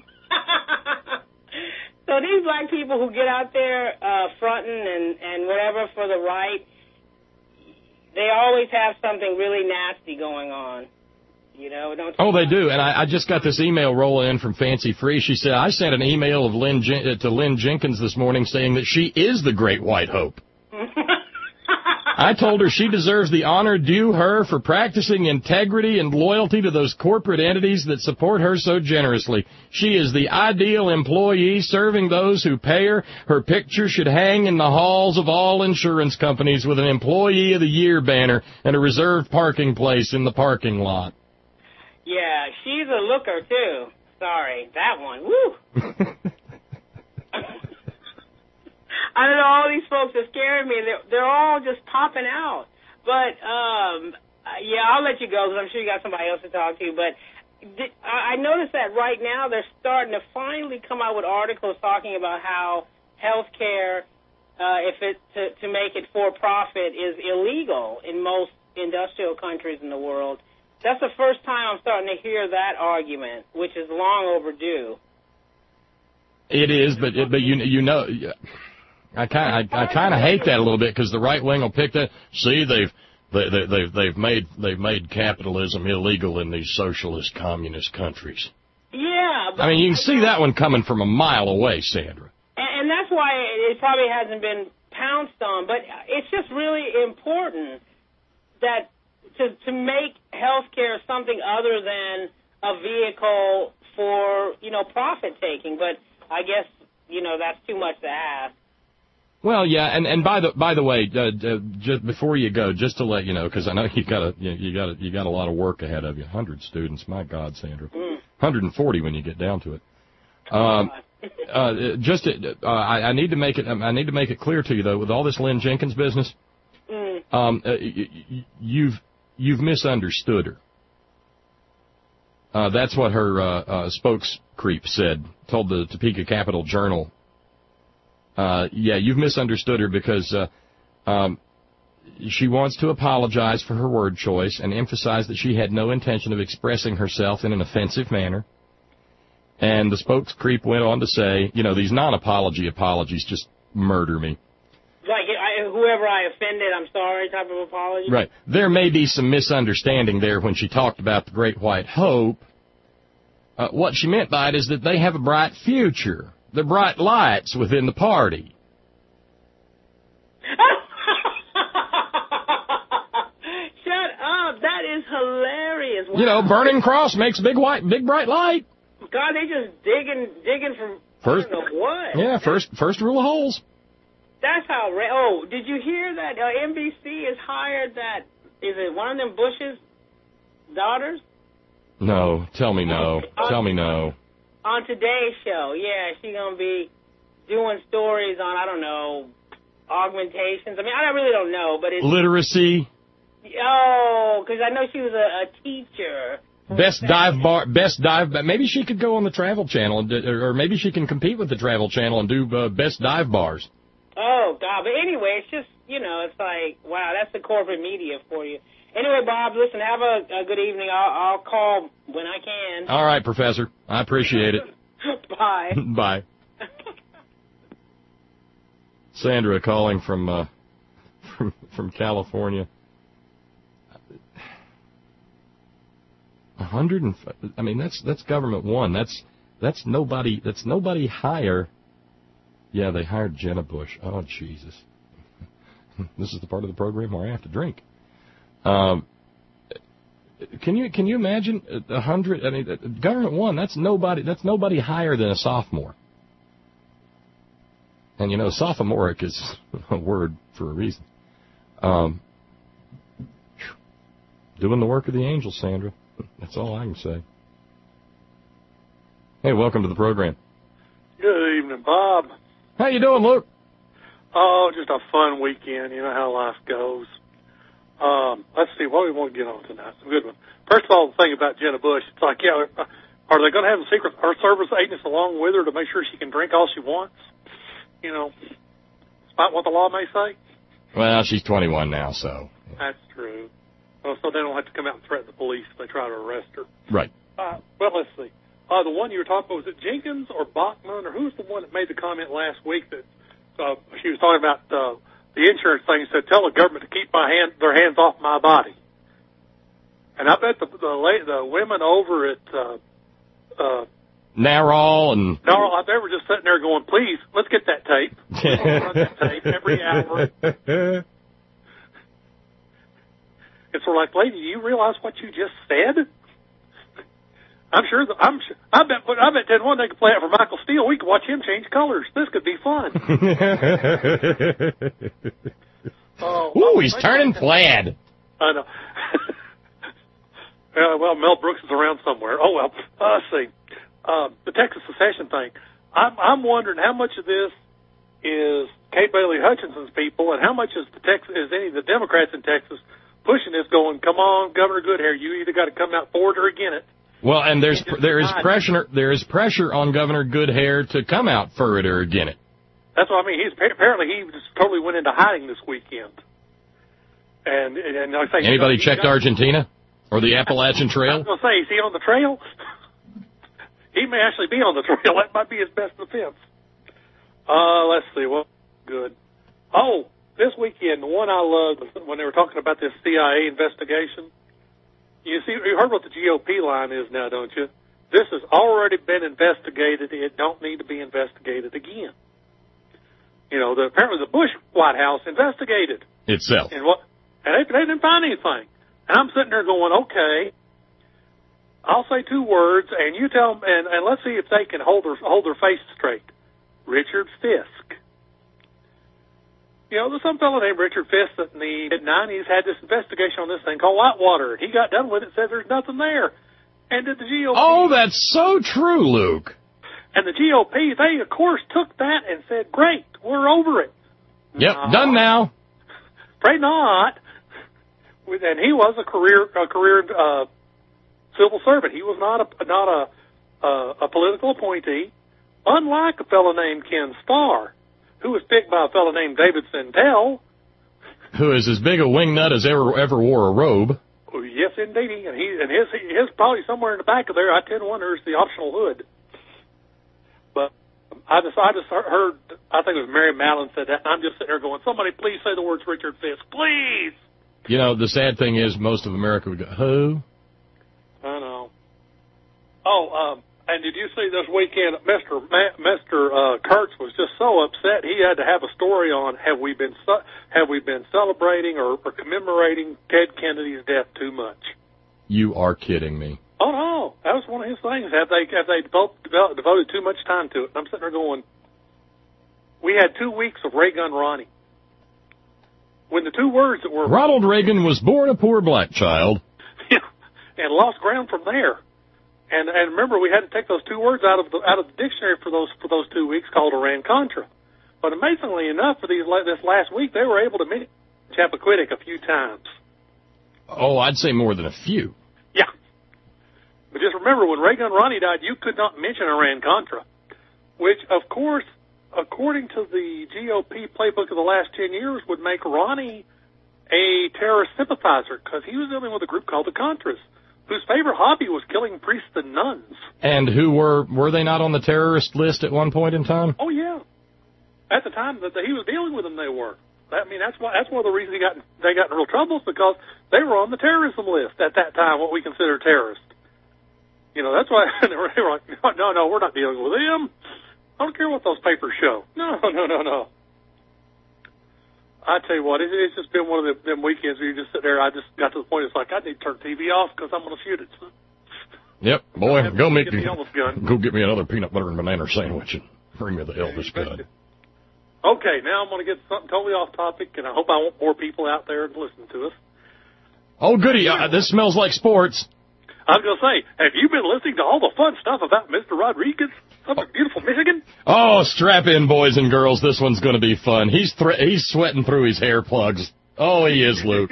So these black people who get out there uh, fronting and, and whatever for the right, they always have something really nasty going on. You know, don't oh, they do. And I, I just got this email rolling in from Fancy Free. She said, I sent an email of Lynn Jen- to Lynn Jenkins this morning saying that she is the Great White Hope. I told her she deserves the honor due her for practicing integrity and loyalty to those corporate entities that support her so generously. She is the ideal employee serving those who pay her. Her picture should hang in the halls of all insurance companies with an Employee of the Year banner and a reserved parking place in the parking lot. Yeah, she's a looker, too. Sorry, that one. Woo! I don't know, all these folks are scaring me. They're, they're all just popping out. but um, yeah, I'll let you go because I'm sure you got somebody else to talk to. But th- I noticed that right now they're starting to finally come out with articles talking about how healthcare, uh, if it to, to make it for profit, is illegal in most industrial countries in the world. That's the first time I'm starting to hear that argument, which is long overdue. It is, but but you you know, I kind I, I kind of hate that a little bit because the right wing will pick that. See, they've they, they, they've they've made they've made capitalism illegal in these socialist communist countries. Yeah, but I mean, you can see that one coming from a mile away, Sandra. And, and that's why it probably hasn't been pounced on. But it's just really important that to to make healthcare something other than a vehicle for, you know, profit taking. But I guess, you know, that's too much to ask. Well, yeah, and, and by the by the way, uh, uh, just before you go, just to let you know, because I know you got a you, you got a, you got a lot of work ahead of you. one hundred students, my God, Sandra, mm. one hundred forty when you get down to it. Um, uh, just uh, I, I need to make it I need to make it clear to you though, with all this Lynn Jenkins business, mm. um, uh, y- you've you've misunderstood her. Uh, that's what her uh, uh, spokes creep said. Told the Topeka Capital Journal. Uh, yeah, you've misunderstood her because uh, um, she wants to apologize for her word choice and emphasize that she had no intention of expressing herself in an offensive manner. And the spokes creep went on to say, you know, these non-apology apologies just murder me. Like, I, whoever I offended, I'm sorry type of apology? Right. There may be some misunderstanding there when she talked about the Great White Hope. Uh, what she meant by it is that they have a bright future. They're bright lights within the party. Shut up. That is hilarious. Wow. You know, burning cross makes a big white, big bright light. God, they just digging, digging from first, I don't know what. Yeah, first, first rule of holes. That's how. Oh, did you hear that uh, N B C has hired that? Is it one of them Bush's daughters? No, tell me no. On, tell me no. On Today's Show, yeah, she's gonna be doing stories on I don't know augmentations. I mean, I really don't know, but it's literacy. Oh, because I know she was a, a teacher. Best dive bar, best dive. Maybe she could go on the Travel Channel, and, or maybe she can compete with the Travel Channel and do uh, best dive bars. Oh, God. But anyway, it's just, you know, it's like, wow, that's the corporate media for you. Anyway, Bob, listen, have a, a good evening. I'll, I'll call when I can. All right, Professor. I appreciate it. Bye. Bye. Sandra calling from, uh, from, from California. A hundred and, I mean, that's, that's government one. That's, that's nobody, that's nobody higher. Yeah, they hired Jenna Bush. Oh, Jesus. This is the part of the program where I have to drink. Um, can you can you imagine a hundred? I mean, government one. That's nobody. That's nobody higher than a sophomore. And you know, sophomoric is a word for a reason. Um, doing the work of the angels, Sandra. That's all I can say. Hey, welcome to the program. Good evening, Bob. How you doing, Luke? Oh, just a fun weekend. You know how life goes. Um, let's see, what do we want to get on tonight? Some good one. First of all, the thing about Jenna Bush, it's like, yeah, are they going to have a secret Earth Service agents along with her to make sure she can drink all she wants? You know, despite what the law may say? Well, she's twenty-one now, so. That's true. Well, so they don't have to come out and threaten the police if they try to arrest her. Right. Uh, well, let's see. Uh, the one you were talking about, was it Jenkins or Bachman, or who's the one that made the comment last week that uh, she was talking about uh, the insurance thing and said, tell the government to keep my hand, their hands off my body. And I bet the the, the women over at uh, uh, Narol and... Narol, I bet were just sitting there going, please, let's get that tape. Let's run that tape every hour. It's sort of like, lady, do you realize what you just said? I'm sure. The, I'm. Sure, I bet. I bet ten one they could play it for Michael Steele. We could watch him change colors. This could be fun. oh, Ooh, he's turning plaid. I know. uh, well, Mel Brooks is around somewhere. Oh well. Uh, let's see. Uh, the Texas secession thing. I'm. I'm wondering how much of this is Kay Bailey Hutchinson's people, and how much is the Texas is any of the Democrats in Texas pushing this, going, "Come on, Governor Goodhair, you either got to come out for it or against it." Well, and there's there is pressure there is pressure on Governor Goodhair to come out for it or against it. That's what I mean. He's apparently he just totally went into hiding this weekend. And and I think anybody you know, checked got, Argentina or the Appalachian Trail? I was gonna say, is he on the trail? He may actually be on the trail. That might be his best defense. Uh, let's see. Well, good. Oh, this weekend, the one I loved when they were talking about this C I A investigation. You see, you heard what the G O P line is now, don't you? This has already been investigated. It don't need to be investigated again. You know, the, apparently the Bush White House investigated itself, and what, and they, they didn't find anything. And I'm sitting there going, okay, I'll say two words, and you tell them, and, and let's see if they can hold their hold their face straight. Richard Fisk. You know, there's some fellow named Richard Fisk that in the mid nineties had this investigation on this thing called Whitewater. He got done with it, said there's nothing there. And did the G O P... Oh, that's so true, Luke. And the G O P, they, of course, took that and said, great, we're over it. Yep, no. done now. Pray not. And he was a career a career uh, civil servant. He was not a, not a, uh, a political appointee, unlike a fellow named Ken Starr, who was picked by a fellow named David Sentell, who is as big a wingnut as ever ever wore a robe. Oh, yes, indeed, and he and his his probably somewhere in the back of there. I tend to wonder is the optional hood. But I just I just heard I think it was Mary Mallon said that, and I'm just sitting there going, somebody please say the words Richard Fisk, please. You know, the sad thing is most of America would go, who? I know. Oh, um. And did you see this weekend, Mister Ma- Mister Uh, Kurtz was just so upset he had to have a story on have we been ce- have we been celebrating or, or commemorating Ted Kennedy's death too much? You are kidding me. Oh no, that was one of his things. Have they have they devote, devote, devoted too much time to it? And I'm sitting there going, we had two weeks of Ray Gun Ronnie. When the two words that were Ronald Reagan was born a poor black child, and lost ground from there. And, and remember, we had to take those two words out of the out of the dictionary for those for those two weeks called Iran Contra. But amazingly enough, for these this last week, they were able to meet Chappaquiddick a few times. Oh, I'd say more than a few. Yeah. But just remember, when Ray Gun Ronnie died, you could not mention Iran Contra, which, of course, according to the G O P playbook of the last ten years, would make Ronnie a terrorist sympathizer because he was dealing with a group called the Contras, whose favorite hobby was killing priests and nuns. And who were, were they not on the terrorist list at one point in time? Oh, yeah. At the time that he was dealing with them, they were. I mean, that's why, that's one of the reasons he got, they got in real trouble is because they were on the terrorism list at that time, what we consider terrorists. You know, that's why they were, they were like, no, no, no, we're not dealing with them. I don't care what those papers show. No, no, no, no. I tell you what, it, it's just been one of them, them weekends where you just sit there. I just got to the point it's like I need to turn T V off because I'm going to shoot it. Yep, boy, go make get me the Elvis gun. Go get me another peanut butter and banana sandwich and bring me the Elvis gun. Okay, now I'm going to get something totally off topic, and I hope I want more people out there to listen to us. Oh, goody! Uh, this smells like sports. I was going to say, have you been listening to all the fun stuff about Mister Rodriguez up in beautiful Michigan? Oh, strap in, boys and girls. This one's going to be fun. He's thre- he's sweating through his hair plugs. Oh, he is, Luke.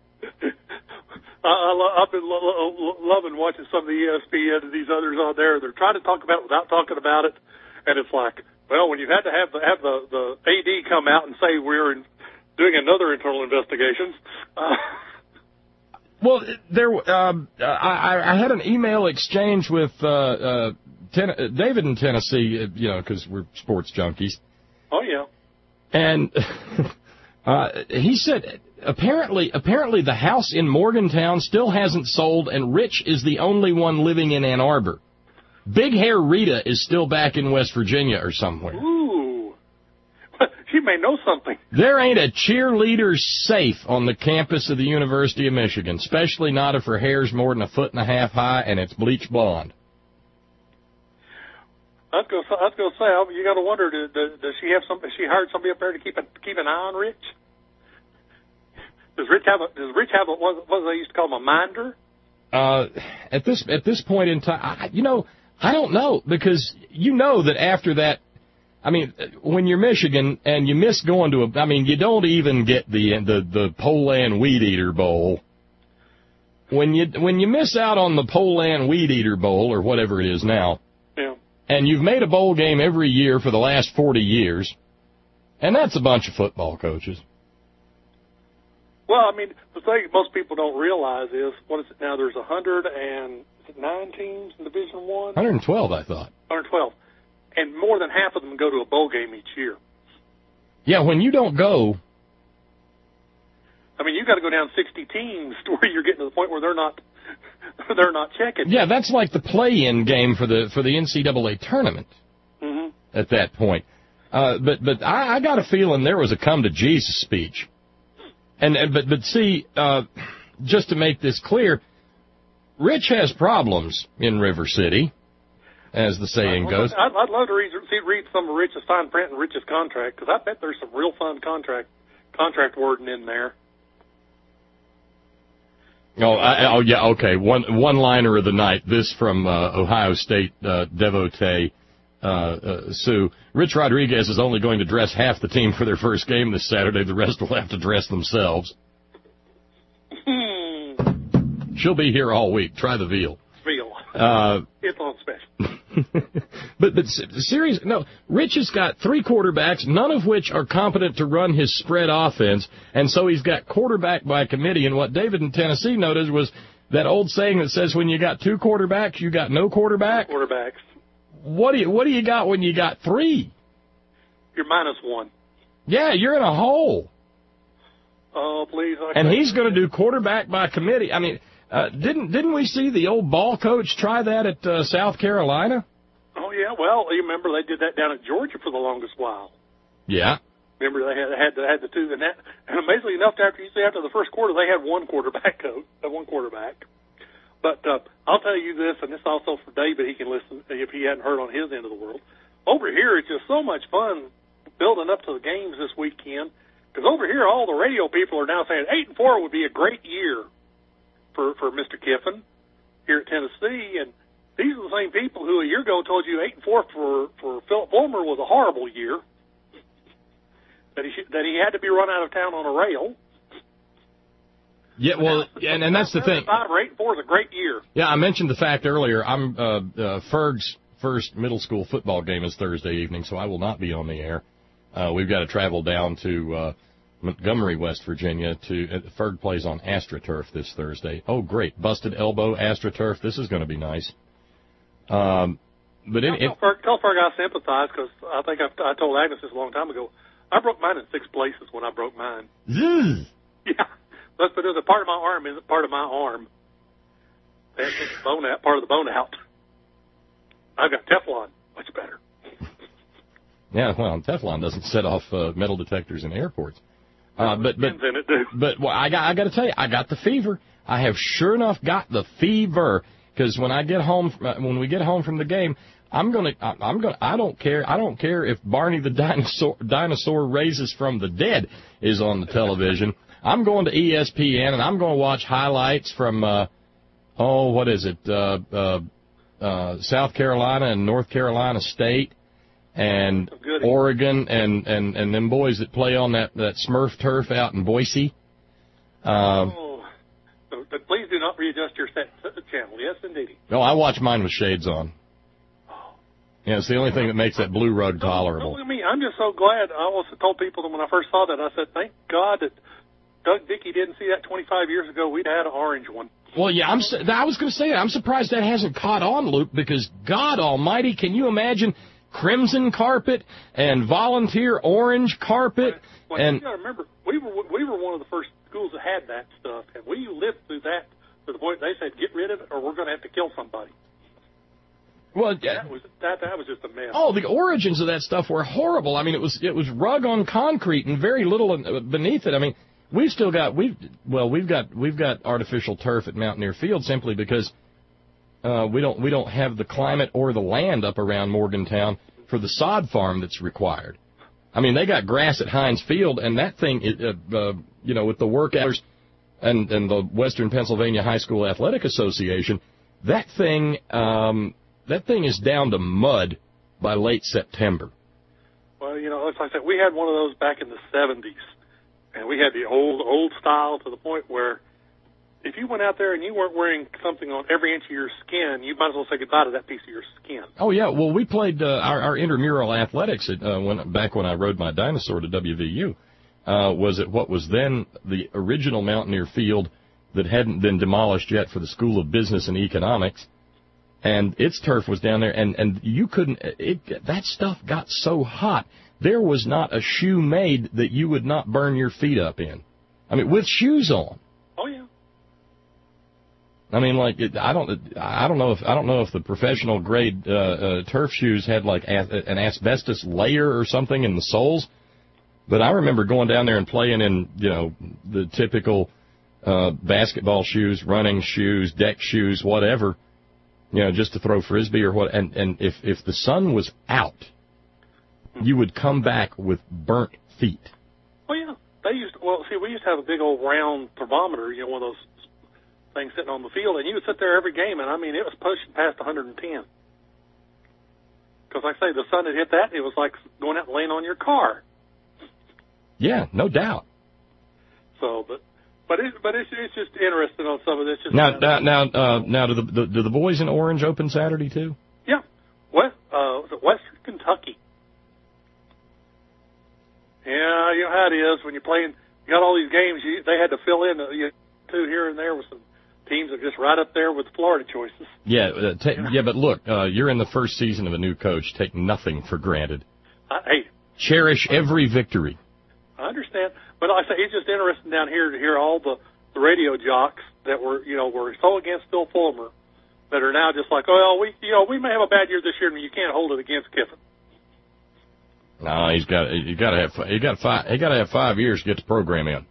I, I lo- I've been lo- lo- loving watching some of the E S P N and these others on there. They're trying to talk about it without talking about it, and it's like, well, when you've had to have the, have the, the A D come out and say we're in, doing another internal investigation. Uh, Well, there. Um, I, I had an email exchange with uh, uh, ten- David in Tennessee. You know, because we're sports junkies. Oh yeah. And uh, he said apparently, apparently the house in Morgantown still hasn't sold, and Rich is the only one living in Ann Arbor. Big Hair Rita is still back in West Virginia or somewhere. Ooh, she may know something. There ain't a cheerleader safe on the campus of the University of Michigan, especially not if her hair's more than a foot and a half high and it's bleach blonde. I was going to, I was going to say, you got to wonder, does, does she have some? Has she hired somebody up there to keep a, keep an eye on Rich? Does Rich have a? Does Rich have a? What, what they used to call him, a minder? Uh, at this at this point in time, I, you know, I don't know because you know that after that. I mean, when you're Michigan and you miss going to a, I mean, you don't even get the the the Poland Weed Eater Bowl. When you when you miss out on the Poland Weed Eater Bowl or whatever it is now, yeah. and you've made a bowl game every year for the last forty years, and that's a bunch of football coaches. Well, I mean, the thing most people don't realize is, what is it now? There's one hundred nine teams in Division One. one hundred twelve, I thought. one hundred twelve. And more than half of them go to a bowl game each year. Yeah, when you don't go, I mean, you got to go down sixty teams to where you're getting to the point where they're not they're not checking. Yeah, that's like the play-in game for the for the N C double A tournament. Mm-hmm. At that point, uh, but but I, I got a feeling there was a come to Jesus speech, and, and but but see, uh, just to make this clear, Rich has problems in River City, as the saying goes. I'd, I'd love to read, see, read some of Rich's fine print and Rich's contract, because I bet there's some real fun contract contract wording in there. Oh, I, oh yeah, okay. One one liner of the night. This from uh, Ohio State uh, devotee uh, uh, Sue. Rich Rodriguez is only going to dress half the team for their first game this Saturday. The rest will have to dress themselves. She'll be here all week. Try the veal. Veal. Uh, it's on special. but but serious, no. Rich has got three quarterbacks, none of which are competent to run his spread offense, and so he's got quarterback by committee. And what David in Tennessee noticed was that old saying that says when you got two quarterbacks, you got no quarterback. Quarterbacks. What do you what do you got when you got three? You're minus one. Yeah, you're in a hole. Oh, please. I and he's going to do quarterback by committee. I mean. Uh, didn't didn't we see the old ball coach try that at uh, South Carolina? Oh yeah, well you remember they did that down at Georgia for the longest while. Yeah. Remember they had had the, had the two and that, and amazingly enough, after you see after the first quarter they had one quarterback coach, uh, one quarterback. But uh, I'll tell you this, and this also for David, he can listen if he hadn't heard on his end of the world. Over here, it's just so much fun building up to the games this weekend, because over here all the radio people are now saying eight and four would be a great year for for Mister Kiffin here at Tennessee, and these are the same people who a year ago told you eight and four for for Philip Fulmer was a horrible year, that he should, that he had to be run out of town on a rail. Yeah, well, and and that's the thing. Five or eight and four is a great year. Yeah, I mentioned the fact earlier. I'm uh, uh, Ferg's first middle school football game is Thursday evening, so I will not be on the air. Uh, we've got to travel down to uh, Montgomery, West Virginia. To uh, Ferg plays on AstroTurf this Thursday. Oh, great! Busted elbow, AstroTurf. This is going to be nice. Um, but it, tell, Ferg, tell Ferg I sympathize, because I think I've, I told Agnes this a long time ago. I broke mine in six places when I broke mine. Mm. Yeah, but there's a part of my arm isn't part of my arm. They took the bone out, part of the bone out. I've got Teflon, much better. Yeah, well, Teflon doesn't set off uh, metal detectors in airports. Uh, but but but well, I got I got to tell you, I got the fever. I have sure enough got the fever, because when I get home, from, when we get home from the game, I'm gonna I'm gonna I don't care I don't care if Barney the dinosaur dinosaur raises from the dead is on the television. I'm going to E S P N and I'm going to watch highlights from uh, oh what is it uh, uh, uh, South Carolina and North Carolina State. And Oregon and, and, and them boys that play on that, that Smurf turf out in Boise. Uh, oh, but please do not readjust your set channel. Yes, indeed. No, I watch mine with shades on. Yeah, it's the only thing that makes that blue rug tolerable. Don't look at me. I'm just so glad. I always told people that when I first saw that, I said, thank God that Doug Dickey didn't see that twenty-five years ago. We'd had an orange one. Well, yeah, I'm. I was going to say that. I'm surprised that hasn't caught on, Luke, because God Almighty, can you imagine crimson carpet and volunteer orange carpet? Well, and you got to remember, we were we were one of the first schools that had that stuff, and we lived through that to the point they said, get rid of it, or we're going to have to kill somebody. Well, that was that that was just a mess. Oh, the origins of that stuff were horrible. I mean, it was it was rug on concrete and very little beneath it. I mean, we've still got we've well we've got we've got artificial turf at Mountaineer Field simply because uh, we don't we don't have the climate or the land up around Morgantown for the sod farm that's required. I mean, they got grass at Heinz Field, and that thing, uh, uh, you know, with the work hours and and the Western Pennsylvania High School Athletic Association, that thing. Um, That thing is down to mud by late September. Well, you know, like I said, we had one of those back in the seventies, and we had the old, old style to the point where if you went out there and you weren't wearing something on every inch of your skin, you might as well say goodbye to that piece of your skin. Oh, yeah. Well, we played uh, our, our intramural athletics at, uh, when, back when I rode my dinosaur to W V U, uh, was at what was then the original Mountaineer Field that hadn't been demolished yet for the School of Business and Economics. And its turf was down there, and, and you couldn't, it, that stuff got so hot, there was not a shoe made that you would not burn your feet up in. I mean, with shoes on. Oh, yeah. I mean, like, it, I don't, I don't know if, I don't know if the professional grade, uh, uh, turf shoes had like a, an asbestos layer or something in the soles, but I remember going down there and playing in, you know, the typical, uh, basketball shoes, running shoes, deck shoes, whatever, you know, just to throw frisbee or what, and, and if, if the sun was out, you would come back with burnt feet. Oh, yeah. They used to, well, see, we used to have a big old round thermometer, you know, one of those things sitting on the field, and you would sit there every game, and, I mean, it was pushing past one hundred ten. Because, like I say, the sun had hit that, it was like going out and laying on your car. Yeah, no doubt. So, but but it, but it's it's just interesting on some of this. Just now, now, now, uh, now, do the, the do the boys in Orange open Saturday too? Yeah, West uh, was it Western Kentucky? Yeah, you know how it is when you're playing. You got all these games. You, they had to fill in uh, you, two here and there with some teams that are just right up there with Florida choices. Yeah, uh, ta- yeah, but look, uh, you're in the first season of a new coach. Take nothing for granted. Uh, hey, cherish every victory. I understand, but like I say, it's just interesting down here to hear all the, the radio jocks that were, you know, were so against Phil Fulmer that are now just like, oh, we, you know, we may have a bad year this year, and you can't hold it against Kiffin. No, he's got you got to have he got five he got to have five years to get the program in.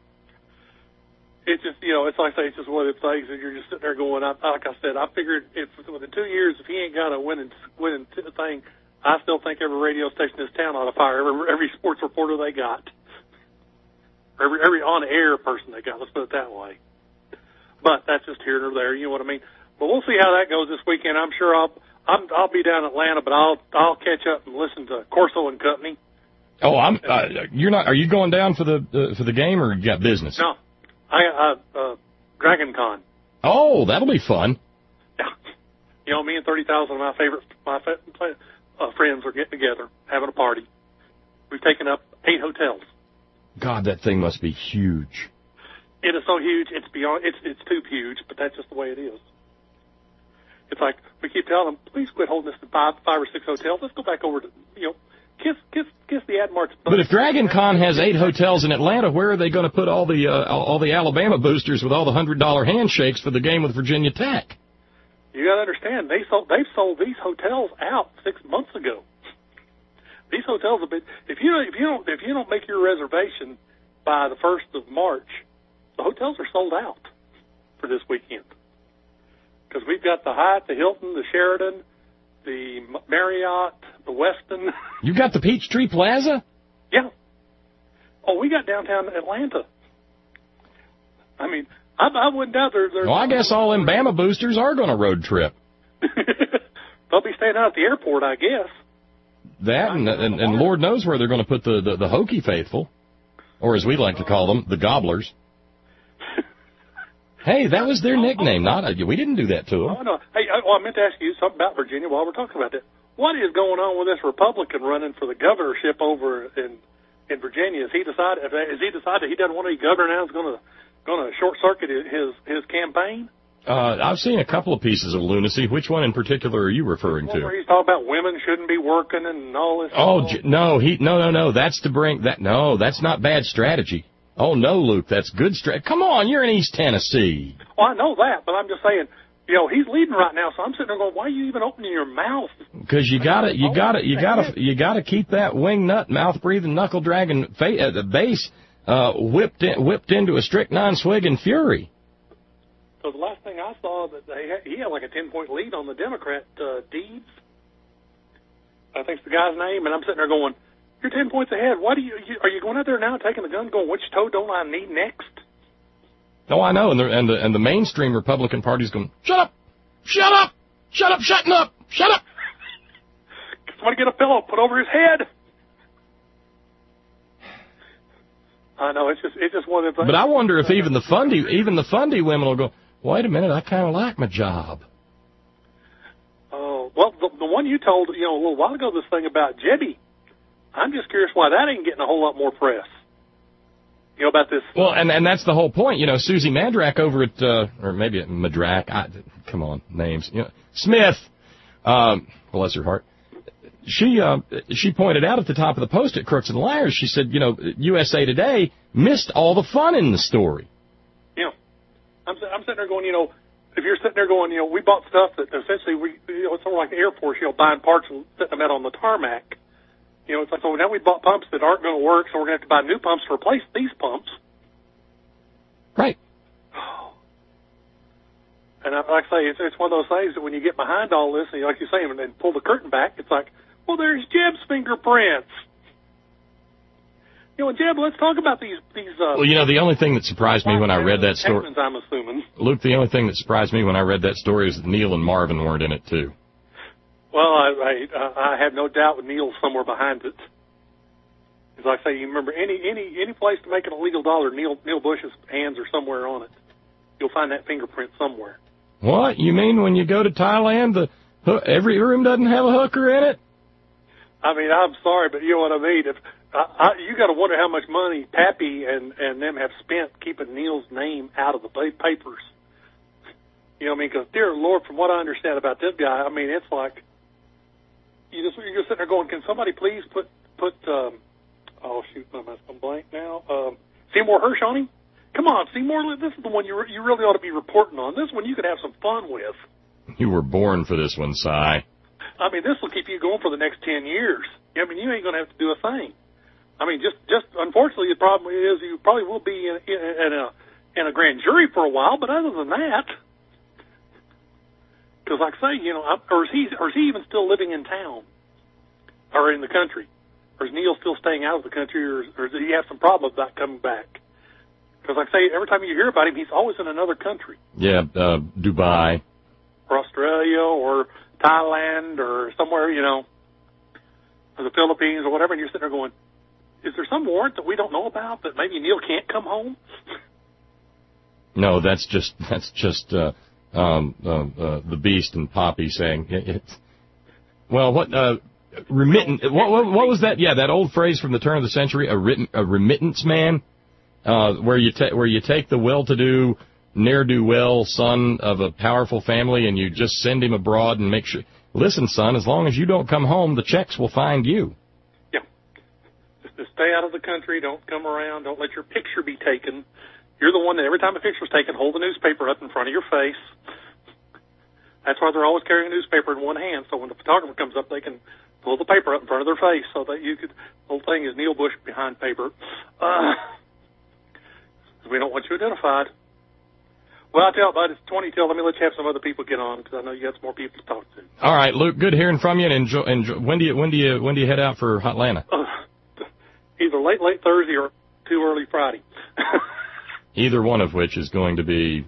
It's just, you know, it's like I say, it's just one of the things that you're just sitting there going. I, like I said, I figured if within two years, if he ain't got a winning winning thing, I still think every radio station in this town ought to fire every every sports reporter they got. Every every on-air person they got, let's put it that way. But that's just here or there, you know what I mean? But we'll see how that goes this weekend. I'm sure I'll I'm, I'll be down in Atlanta, but I'll I'll catch up and listen to Corso and Company. Oh, I'm uh, you're not? Are you going down for the uh, for the game, or you got business? No, I uh, uh Dragon Con. Oh, that'll be fun. Yeah, you know, me and thirty thousand of my favorite my fa- uh, friends are getting together, having a party. We've taken up eight hotels. God, that thing must be huge. It is so huge, it's beyond, it's it's too huge, but that's just the way it is. It's like, we keep telling them, please quit holding us to five, five or six hotels. Let's go back over to, you know, kiss, kiss, kiss the Admarts. But if Dragon Con has eight hotels in Atlanta, where are they going to put all the, uh, all the Alabama boosters with all the hundred dollar handshakes for the game with Virginia Tech? You got to understand, they sold, they've sold these hotels out six months ago. These hotels have been, if you if you don't if you don't make your reservation by the first of March, the hotels are sold out for this weekend. Because we've got the Hyatt, the Hilton, the Sheraton, the Marriott, the Westin. You got the Peachtree Plaza? Yeah. Oh, we got downtown Atlanta. I mean, I, I wouldn't doubt there. Well, I guess all them Bama boosters are going to road trip. They'll be staying out at the airport, I guess. That, and, and, and Lord knows where they're going to put the, the, the Hokie faithful, or as we like to call them, the Gobblers. Hey, that was their nickname. Not we didn't do that to them. Oh, no. Hey, I, well, I meant to ask you something about Virginia while we're talking about that. What is going on with this Republican running for the governorship over in in Virginia? Has he decided? Has he decided he doesn't want to be governor now? Is going to going to short circuit his his campaign? Uh, I've seen a couple of pieces of lunacy. Which one in particular are you referring to? Where he's talking about women shouldn't be working and all this. Oh j- no, he no no no. That's to bring that. No, that's not bad strategy. Oh no, Luke, that's good strategy. Come on, you're in East Tennessee. Well, I know that, but I'm just saying. You know, he's leading right now, so I'm sitting there going, "Why are you even opening your mouth?" Because you got to, you got to, you got to, you got to keep that wing nut, mouth breathing, knuckle dragging fa- uh, the base uh, whipped in, whipped into a strychnine swigging fury. So the last thing I saw, that they had, he had like a ten-point lead on the Democrat, uh, Deeds. I think's the guy's name, and I'm sitting there going, "You're ten points ahead. Why do you, you are you going out there now taking the gun, going, which toe don't I need next?" No, I know, and the and the and the mainstream Republican Party's going, "Shut up, shut up, shut up, shutting up, shut up." Somebody get a pillow, put over his head. I know, it's just it's just one of the things. But I wonder if even the fundy even the fundy women will go, wait a minute, I kind of like my job. Oh, well, the, the one you told, you know, a little while ago, this thing about Jebby, I'm just curious why that ain't getting a whole lot more press. You know, about this. Well, and and that's the whole point. You know, Susie Madrak over at, uh, or maybe at Madrak, I, come on, names. You know, Smith, um, bless her heart. She uh, she pointed out at the top of the post at Crooks and Liars, she said, you know, U S A Today missed all the fun in the story. You know, I'm, I'm sitting there going, you know, if you're sitting there going, you know, we bought stuff that essentially we, you know, it's sort of like the Air Force, you know, buying parts and setting them out on the tarmac. You know, it's like, so now we bought pumps that aren't going to work, so we're going to have to buy new pumps to replace these pumps. Right. And I, like I say, it's, it's one of those things that when you get behind all this, and you, like you say, and then pull the curtain back, it's like, well, there's Jeb's fingerprints. You know, and Jeb, let's talk about these these. Uh, Well, you know, the only thing that surprised me when I read that story, Texans, I'm assuming. Luke, the only thing that surprised me when I read that story is that Neil and Marvin weren't in it too. Well, I I, I have no doubt that Neil's somewhere behind it. As I say, you remember any any any place to make an illegal dollar, Neil Neil Bush's hands are somewhere on it. You'll find that fingerprint somewhere. What? You mean when you go to Thailand, the every room doesn't have a hooker in it? I mean, I'm sorry, but you know what I mean. If I, I, you got to wonder how much money Pappy and and them have spent keeping Neil's name out of the papers. You know what I mean? Because, dear Lord, from what I understand about this guy, I mean, it's like you just you're just sitting there going, can somebody please put put um, oh shoot, I'm I'm blank now. Um, Seymour Hirsch on him? Come on, Seymour, this is the one you re- you really ought to be reporting on. This one you could have some fun with. You were born for this one, Si. I mean, this will keep you going for the next ten years. I mean, you ain't going to have to do a thing. I mean, just, just unfortunately, the problem is you probably will be in, in, in a in a grand jury for a while. But other than that, because like I say, you know, or is he or is he even still living in town or in the country, or is Neil still staying out of the country, or, or does he have some problem about coming back? Because like I say, every time you hear about him, he's always in another country. Yeah, uh, Dubai. Or Australia, or Thailand, or somewhere, you know, or the Philippines, or whatever, and you're sitting there going, is there some warrant that we don't know about that maybe Neil can't come home? No, that's just that's just uh, um, uh, uh, the Beast and Poppy saying it. it well, what uh, remittance? What, what what was that? Yeah, that old phrase from the turn of the century, a, written, a remittance man, uh, where you ta- where you take the well-to-do, ne'er-do-well son of a powerful family and you just send him abroad and make sure. Listen, son, as long as you don't come home, the checks will find you. Yeah. Just to stay out of the country, don't come around, don't let your picture be taken. You're the one that every time a picture's taken, hold the newspaper up in front of your face. That's why they're always carrying a newspaper in one hand, so when the photographer comes up, they can pull the paper up in front of their face so that you could, the whole thing is Neil Bush behind paper. Uh, we don't want you identified. Well, I tell you, bud, it's twenty till. Let me let you have some other people get on because I know you got some more people to talk to. All right, Luke. Good hearing from you. And enjoy. enjoy when do you when do you when do you head out for Hotlanta? Uh, either late late Thursday or too early Friday. Either one of which is going to be.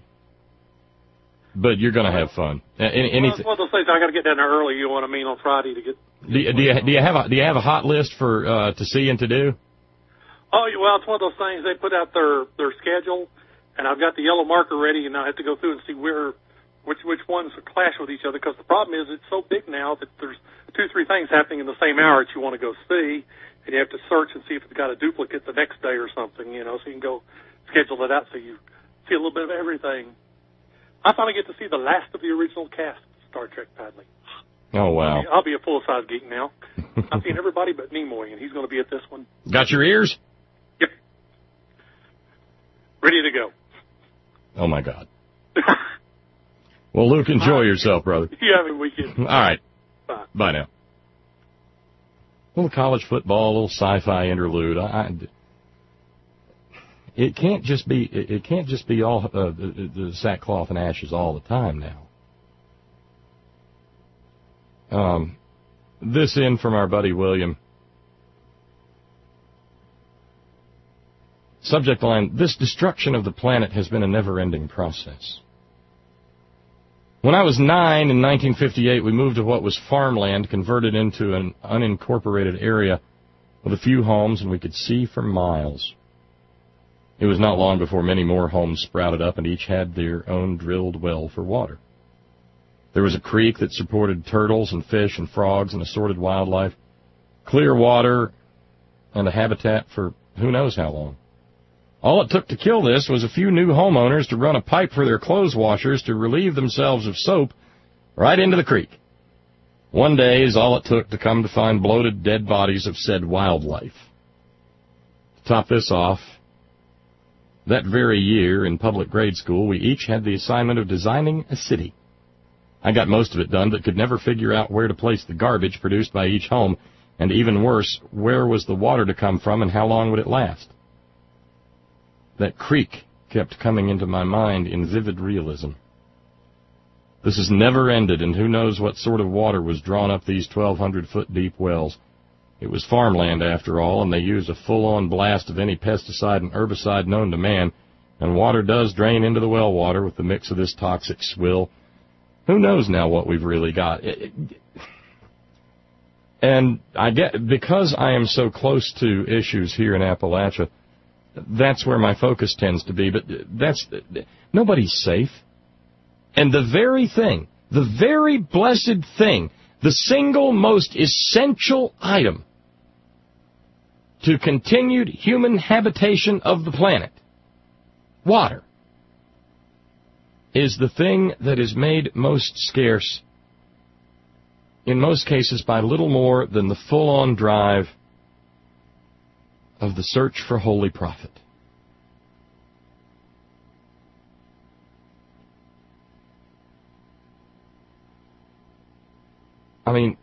But you're going to have fun. Any, well, anything? It's one of those things. I got to get down there early. You know what I mean on Friday to get. Do you, do you do you have a do you have a hot list for uh, to see and to do? Oh well, it's one of those things. They put out their their schedule. And I've got the yellow marker ready, and I have to go through and see where, which which ones clash with each other. Because the problem is it's so big now that there's two, three things happening in the same hour that you want to go see, and you have to search and see if it's got a duplicate the next day or something, you know, so you can go schedule it out so you see a little bit of everything. I finally get to see the last of the original cast of Star Trek Padley. Oh, wow. I'll be, I'll be a full-size geek now. I've seen everybody but Nimoy, and he's going to be at this one. Got your ears? Yep. Ready to go. Oh, my God. Well, Luke, enjoy yourself, brother. You have a weekend. All right. Bye. Bye now. A little college football, a little sci-fi interlude. I, I, it can't just be. It, it can't just be all uh, the, the sackcloth and ashes all the time now. Um, this in from our buddy William. Subject line, this destruction of the planet has been a never-ending process. When I was nine in nineteen fifty-eight, we moved to what was farmland converted into an unincorporated area with a few homes, and we could see for miles. It was not long before many more homes sprouted up and each had their own drilled well for water. There was a creek that supported turtles and fish and frogs and assorted wildlife, clear water, and a habitat for who knows how long. All it took to kill this was a few new homeowners to run a pipe for their clothes washers to relieve themselves of soap right into the creek. One day is all it took to come to find bloated dead bodies of said wildlife. To top this off, that very year in public grade school, we each had the assignment of designing a city. I got most of it done, but could never figure out where to place the garbage produced by each home, and even worse, where was the water to come from and how long would it last? That creek kept coming into my mind in vivid realism. This has never ended, and who knows what sort of water was drawn up these twelve hundred foot deep wells. It was farmland, after all, and they used a full-on blast of any pesticide and herbicide known to man, and water does drain into the well water with the mix of this toxic swill. Who knows now what we've really got? It, it, and I get, because I am so close to issues here in Appalachia, that's where my focus tends to be, but that's, nobody's safe. And the very thing, the very blessed thing, the single most essential item to continued human habitation of the planet, water, is the thing that is made most scarce, in most cases by little more than the full-on drive of the search for holy profit. I mean,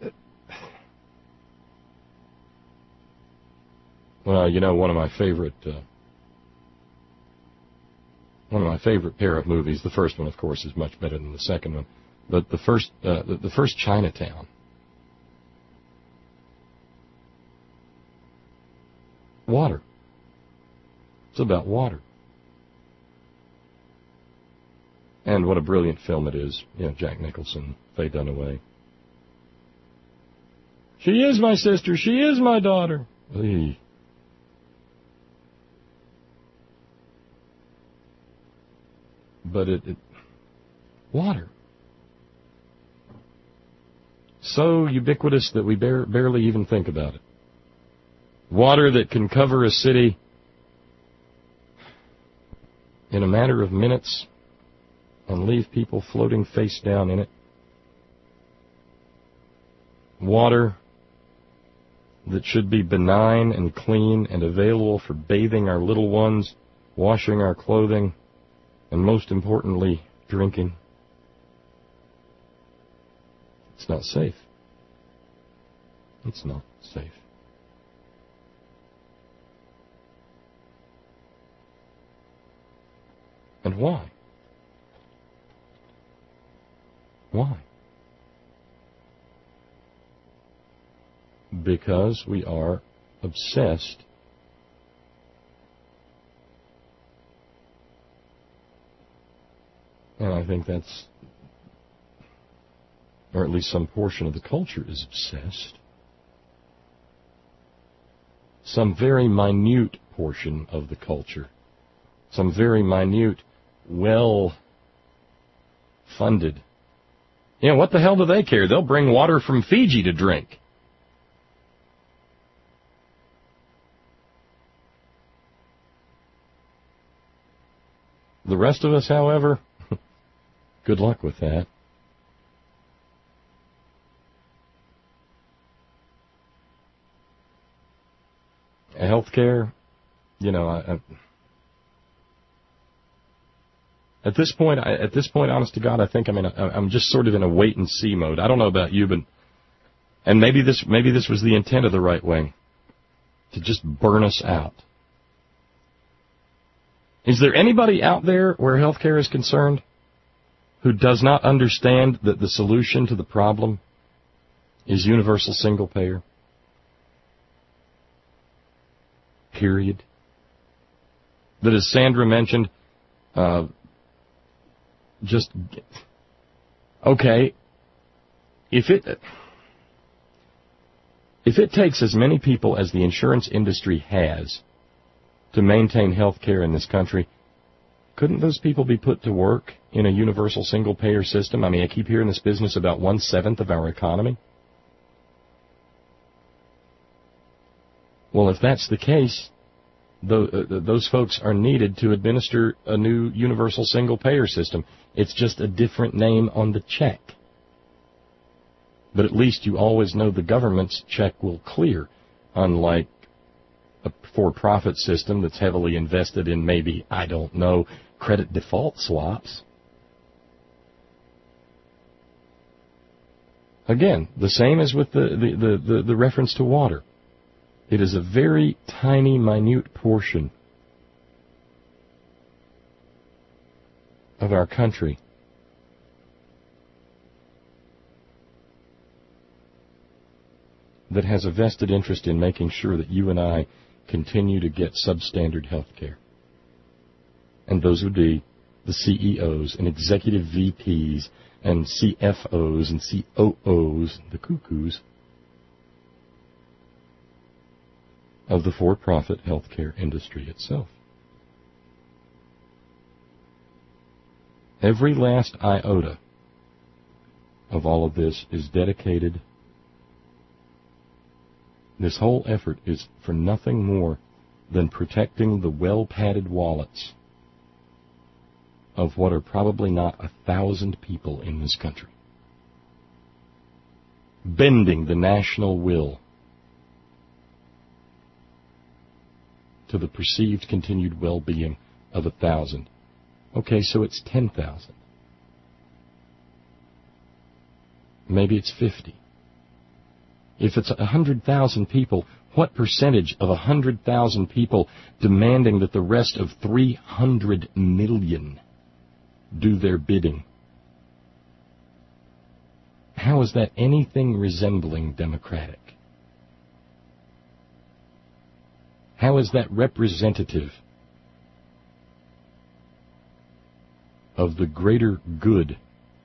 well, you know, one of my favorite, uh, one of my favorite pair of movies, the first one, of course, is much better than the second one, but the first, uh, the, the first Chinatown. Water. It's about water. And what a brilliant film it is. You know, Jack Nicholson, Faye Dunaway. She is my sister. She is my daughter. Eey. But it, it, water. So ubiquitous that we bar- barely even think about it. Water that can cover a city in a matter of minutes and leave people floating face down in it. Water that should be benign and clean and available for bathing our little ones, washing our clothing, and most importantly, drinking. It's not safe. It's not safe. And why? Why? Because we are obsessed and I think that's, or at least some portion of the culture is obsessed. Some very minute portion of the culture, some very minute, well-funded. You know, what the hell do they care? They'll bring water from Fiji to drink. The rest of us, however, good luck with that. Healthcare, you know, I, I, at this point, I, at this point, honest to God, I think I'm in a, I'm just sort of in a wait and see mode. I don't know about you, but and maybe this maybe this was the intent of the right wing, to just burn us out. Is there anybody out there where healthcare is concerned who does not understand that the solution to the problem is universal single payer? Period. That, as Sandra mentioned, uh, just, okay, if it, if it takes as many people as the insurance industry has to maintain health care in this country, couldn't those people be put to work in a universal single-payer system? I mean, I keep hearing this business about one-seventh of our economy. Well, if that's the case, those folks are needed to administer a new universal single-payer system. It's just a different name on the check. But at least you always know the government's check will clear, unlike a for-profit system that's heavily invested in maybe, I don't know, credit default swaps. Again, the same as with the, the, the, the, the reference to water. It is a very tiny, minute portion of our country that has a vested interest in making sure that you and I continue to get substandard health care. And those would be the C E Os and executive V Ps and C F Os and C O Os, the cuckoos, of the for-profit healthcare industry itself. Every last iota of all of this is dedicated. This whole effort is for nothing more than protecting the well-padded wallets of what are probably not a thousand people in this country. Bending the national will to the perceived continued well-being of a thousand. Okay, so it's ten thousand. Maybe it's fifty. If it's a hundred thousand people, what percentage of a hundred thousand people demanding that the rest of three hundred million do their bidding? How is that anything resembling democratic? How is that representative of the greater good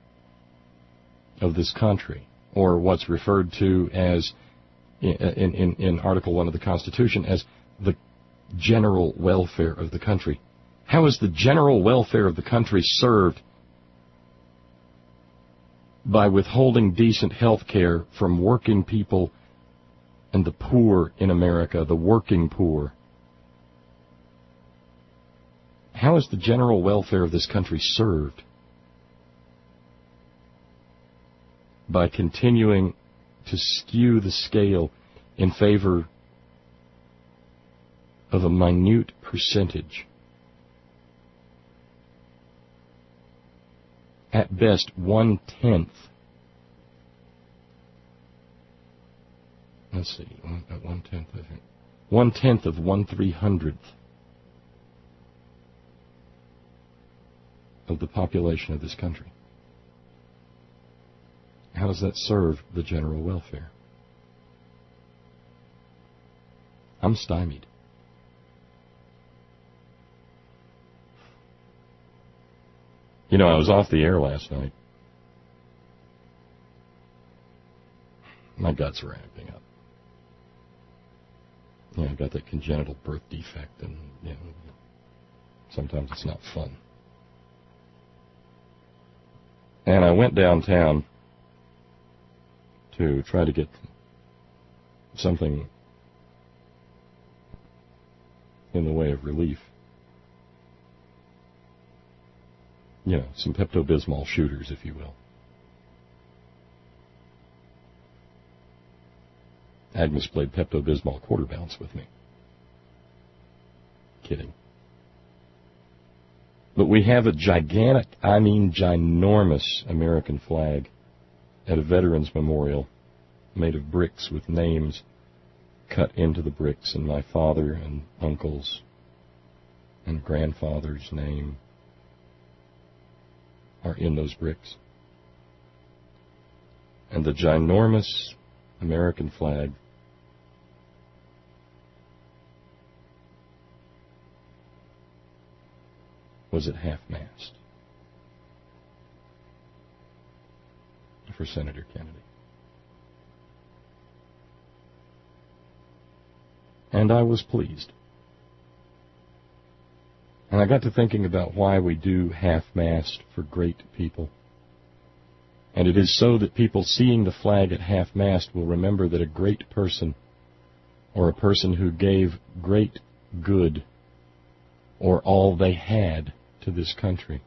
of this country, or what's referred to as, in, in, in Article one of the Constitution, as the general welfare of the country? How is the general welfare of the country served by withholding decent health care from working people and the poor in America, the working poor? How is the general welfare of this country served by continuing to skew the scale in favor of a minute percentage, at best one-tenth, let's see, one, uh, one-tenth, I think, one-tenth of one three-hundredth of the population of this country? How does that serve the general welfare? I'm stymied. You know, I was off the air last night. My guts were acting up. Yeah, I got that congenital birth defect, and you know, sometimes it's not fun. And I went downtown to try to get something in the way of relief. You know, some Pepto-Bismol shooters, if you will. Agnes played Pepto-Bismol quarter bounce with me. Kidding. But we have a gigantic, I mean ginormous American flag at a Veterans Memorial made of bricks with names cut into the bricks, and my father and uncle's and grandfather's name are in those bricks. And the ginormous American flag was at half-mast for Senator Kennedy. And I was pleased. And I got to thinking about why we do half-mast for great people. And it is so that people seeing the flag at half-mast will remember that a great person, or a person who gave great good, or all they had to this country,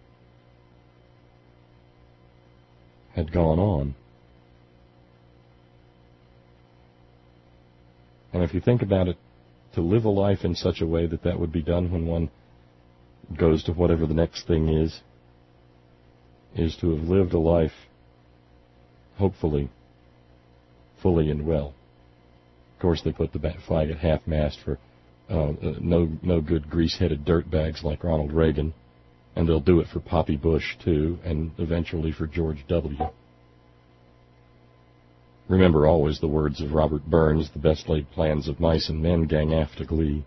had gone on. And if you think about it, to live a life in such a way that that would be done when one goes to whatever the next thing is, is to have lived a life, hopefully, fully and well. Of course, they put the flag at half-mast for uh, no no good grease-headed dirtbags like Ronald Reagan, and they'll do it for Poppy Bush, too, and eventually for George W. Remember always the words of Robert Burns, the best laid plans of mice and men gang aft to glee.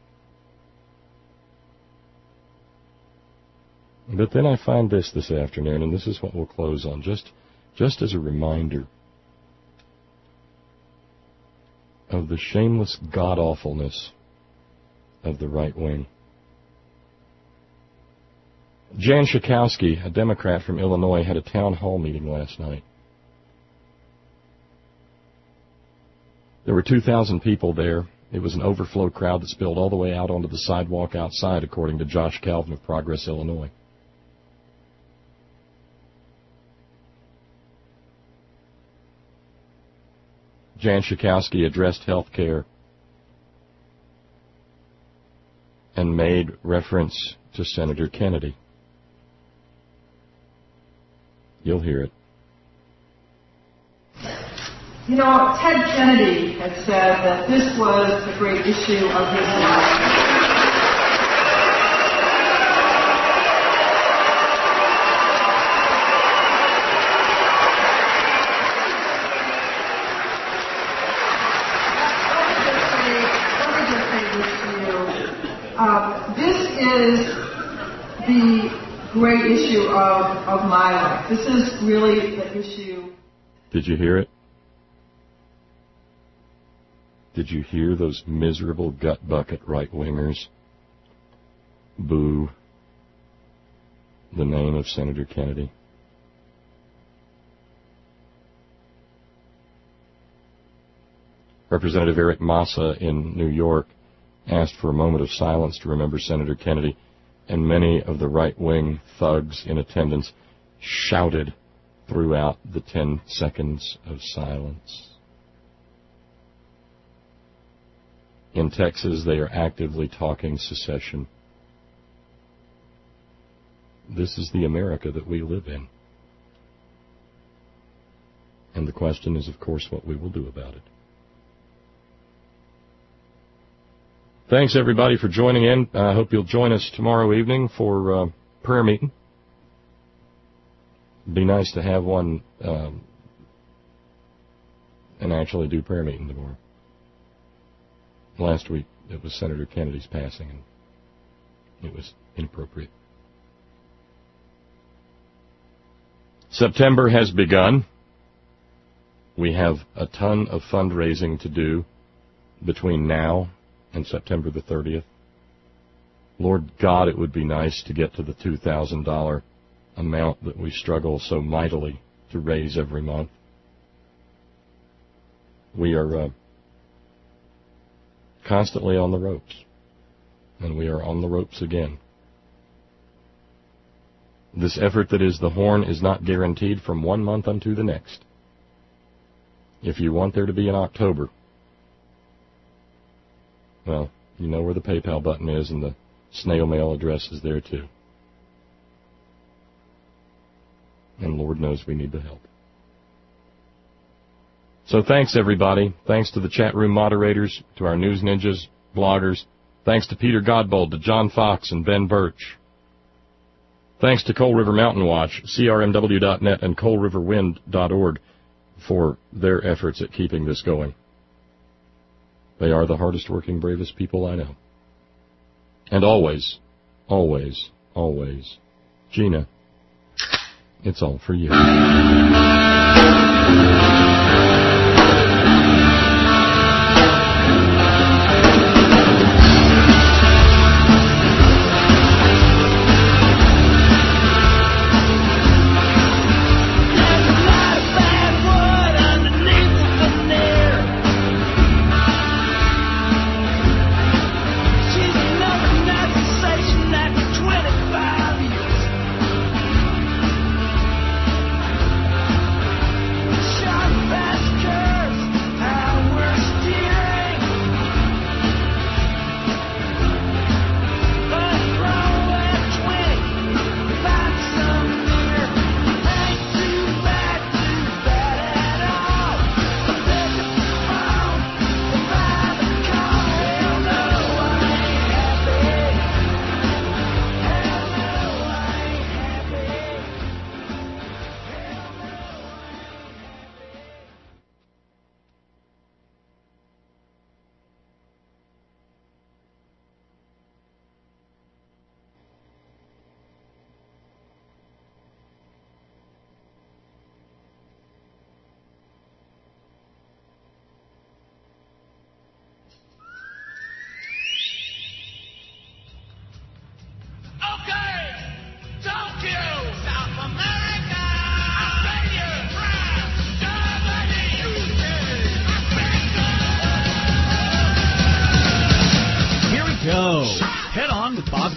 But then I find this this afternoon, and this is what we'll close on, just, just as a reminder of the shameless god-awfulness of the right wing. Jan Schakowsky, a Democrat from Illinois, had a town hall meeting last night. There were two thousand people there. It was an overflow crowd that spilled all the way out onto the sidewalk outside, according to Josh Calvin of Progress, Illinois. Jan Schakowsky addressed health care and made reference to Senator Kennedy. You'll hear it. You know, Ted Kennedy had said that this was the great issue of his life. Uh, this is the great issue of, of my life. This is really the issue. Did you hear it? Did you hear those miserable gut bucket right-wingers boo the name of Senator Kennedy? Representative Eric Massa in New York asked for a moment of silence to remember Senator Kennedy, and many of the right-wing thugs in attendance shouted throughout the ten seconds of silence. In Texas, they are actively talking secession. This is the America that we live in. And the question is, of course, what we will do about it. Thanks, everybody, for joining in. I hope you'll join us tomorrow evening for uh, prayer meeting. It'd be nice to have one um, and actually do prayer meeting tomorrow. Last week, it was Senator Kennedy's passing, and it was inappropriate. September has begun. We have a ton of fundraising to do between now and September the thirtieth. Lord God, it would be nice to get to the two thousand dollars amount that we struggle so mightily to raise every month. We are uh, constantly on the ropes, and we are on the ropes again. This effort that is the Horn is not guaranteed from one month unto the next. If you want there to be an October, well, you know where the PayPal button is, and the snail mail address is there too. And Lord knows we need the help. So thanks, everybody. Thanks to the chat room moderators, to our news ninjas, bloggers. Thanks to Peter Godbold, to John Fox and Ben Birch. Thanks to Coal River Mountain Watch, C R M W dot net, and coal river wind dot org for their efforts at keeping this going. They are the hardest working, bravest people I know. And always, always, always, Gina, it's all for you.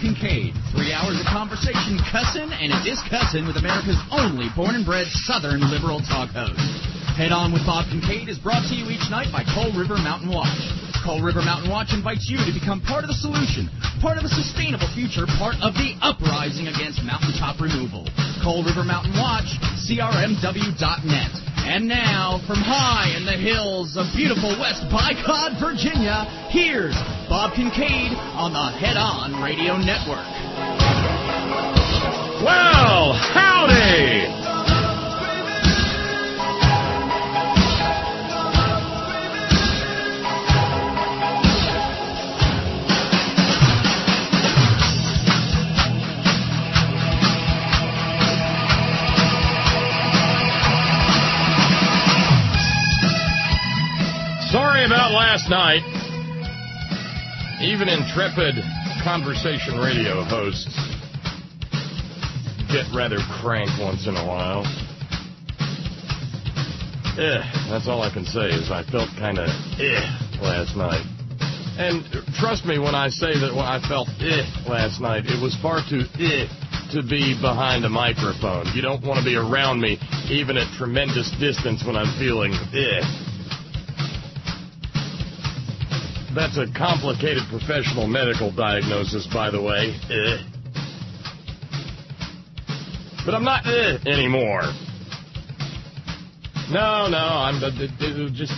Kincaid. Three hours of conversation, cussin' and a discussin' with America's only born and bred Southern liberal talk host. Head On with Bob Kincaid is brought to you each night by Coal River Mountain Watch. Coal River Mountain Watch invites you to become part of the solution, part of a sustainable future, part of the uprising against mountaintop removal. Coal River Mountain Watch, C R M W dot net. And now, from high in the hills of beautiful West Bicod, Virginia, here's Bob Kincaid on the Head On Radio Network. Well, howdy! Sorry about last night. Even intrepid conversation radio hosts get rather crank once in a while. Eh, that's all I can say is I felt kind of eh last night. And trust me when I say that when I felt eh last night, it was far too eh to be behind a microphone. You don't want to be around me even at tremendous distance when I'm feeling eh. That's a complicated professional medical diagnosis, by the way. Eh. But I'm not eh anymore. No, no, I'm uh, it, it just...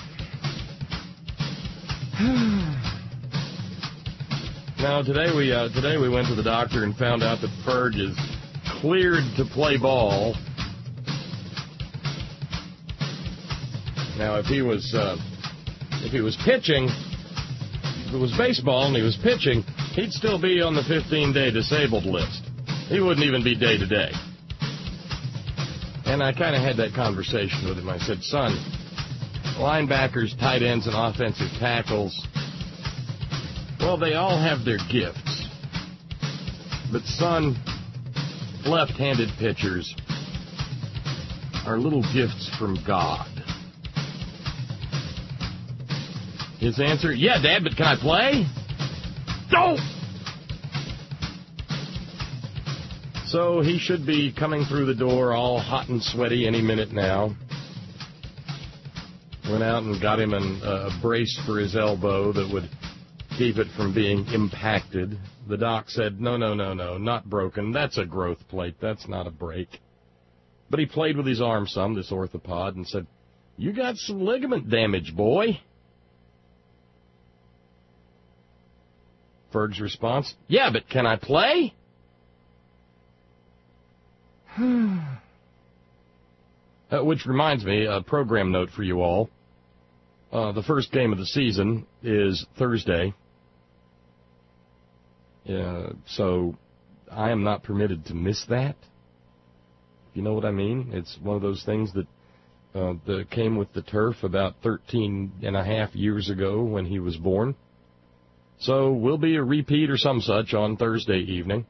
No, today we uh, today we went to the doctor and found out that Ferg is cleared to play ball. Now, if he was uh, if he was pitching... If it was baseball and he was pitching, he'd still be on the fifteen-day disabled list. He wouldn't even be day-to-day. And I kind of had that conversation with him. I said, son, linebackers, tight ends, and offensive tackles, well, they all have their gifts. But, son, left-handed pitchers are little gifts from God. His answer, yeah, Dad, but can I play? Don't! So he should be coming through the door all hot and sweaty any minute now. Went out and got him an, uh, a brace for his elbow that would keep it from being impacted. The doc said, no, no, no, no, not broken. That's a growth plate. That's not a break. But he played with his arm some, this orthopod, and said, you got some ligament damage, boy. Ferg's response, yeah, but can I play? uh, which reminds me, a program note for you all. Uh, the first game of the season is Thursday. Uh, so I am not permitted to miss that. You know what I mean? It's one of those things that, uh, that came with the turf about thirteen and a half years ago when he was born. So will be a repeat or some such on Thursday evening.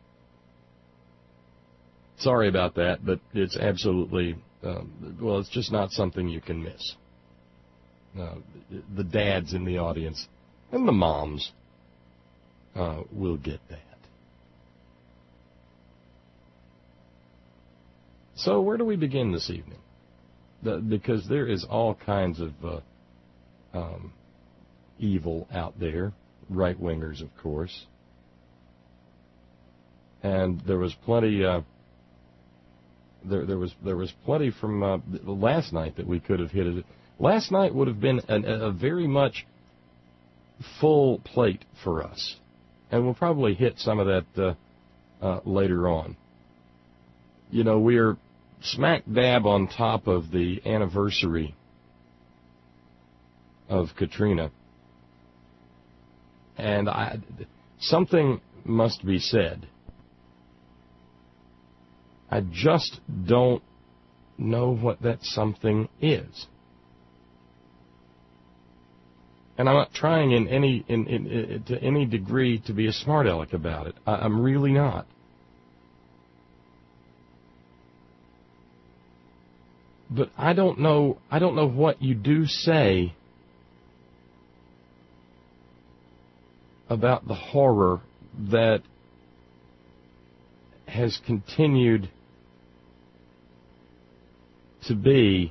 Sorry about that, but it's absolutely, um, well, it's just not something you can miss. Uh, the dads in the audience and the moms uh, will get that. So where do we begin this evening? The, because there is all kinds of uh, um, evil out there. Right-wingers, of course. And there was plenty, uh, there, there was there was plenty from uh, last night that we could have hit it. Last night would have been an, a very much full plate for us. And we'll probably hit some of that uh, uh, later on. You know, we're smack dab on top of the anniversary of Katrina. And I, something must be said. I just don't know what that something is. And I'm not trying in any in, in, in to any degree to be a smart aleck about it. I, I'm really not. But I don't know. I don't know what you do say about the horror that has continued to be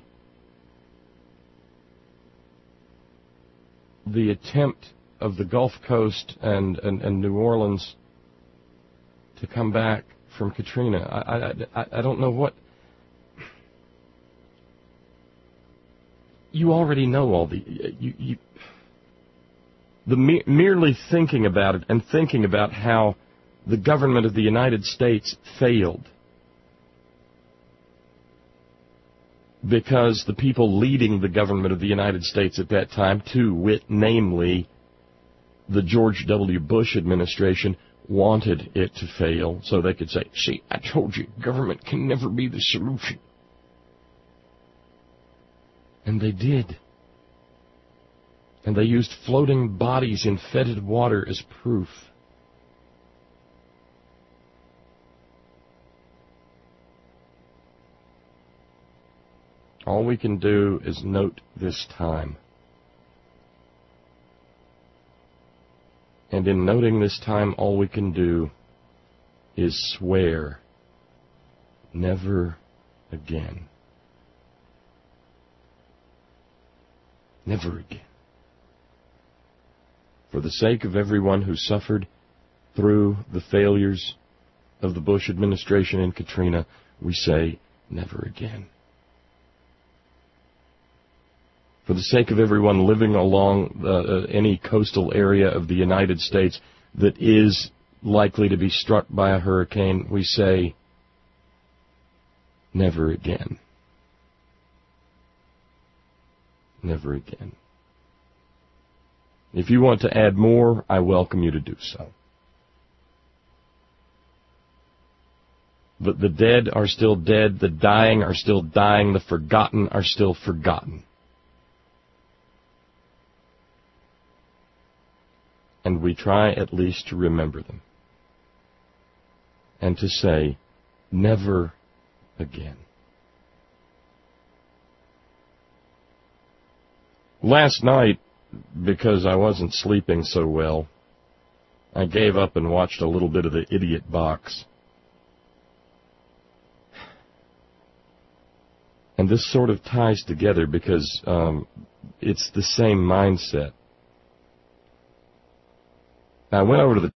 the attempt of the Gulf Coast and, and, and New Orleans to come back from Katrina. I, I, I don't know what... You already know all the... You, you, the me- merely thinking about it and thinking about how the government of the United States failed because the people leading the government of the United States at that time, to wit, namely the George W. Bush administration, wanted it to fail so they could say, see, I told you, government can never be the solution. And they did. And they used floating bodies in fetid water as proof. All we can do is note this time. And in noting this time, all we can do is swear, never again. Never again. For the sake of everyone who suffered through the failures of the Bush administration in Katrina, we say, never again. For the sake of everyone living along uh, any coastal area of the United States that is likely to be struck by a hurricane, we say, never again. Never again. If you want to add more, I welcome you to do so. But the dead are still dead, the dying are still dying, the forgotten are still forgotten. And we try at least to remember them. And to say, never again. Last night, because I wasn't sleeping so well, I gave up and watched a little bit of the Idiot Box. And this sort of ties together because um, it's the same mindset. I went over to the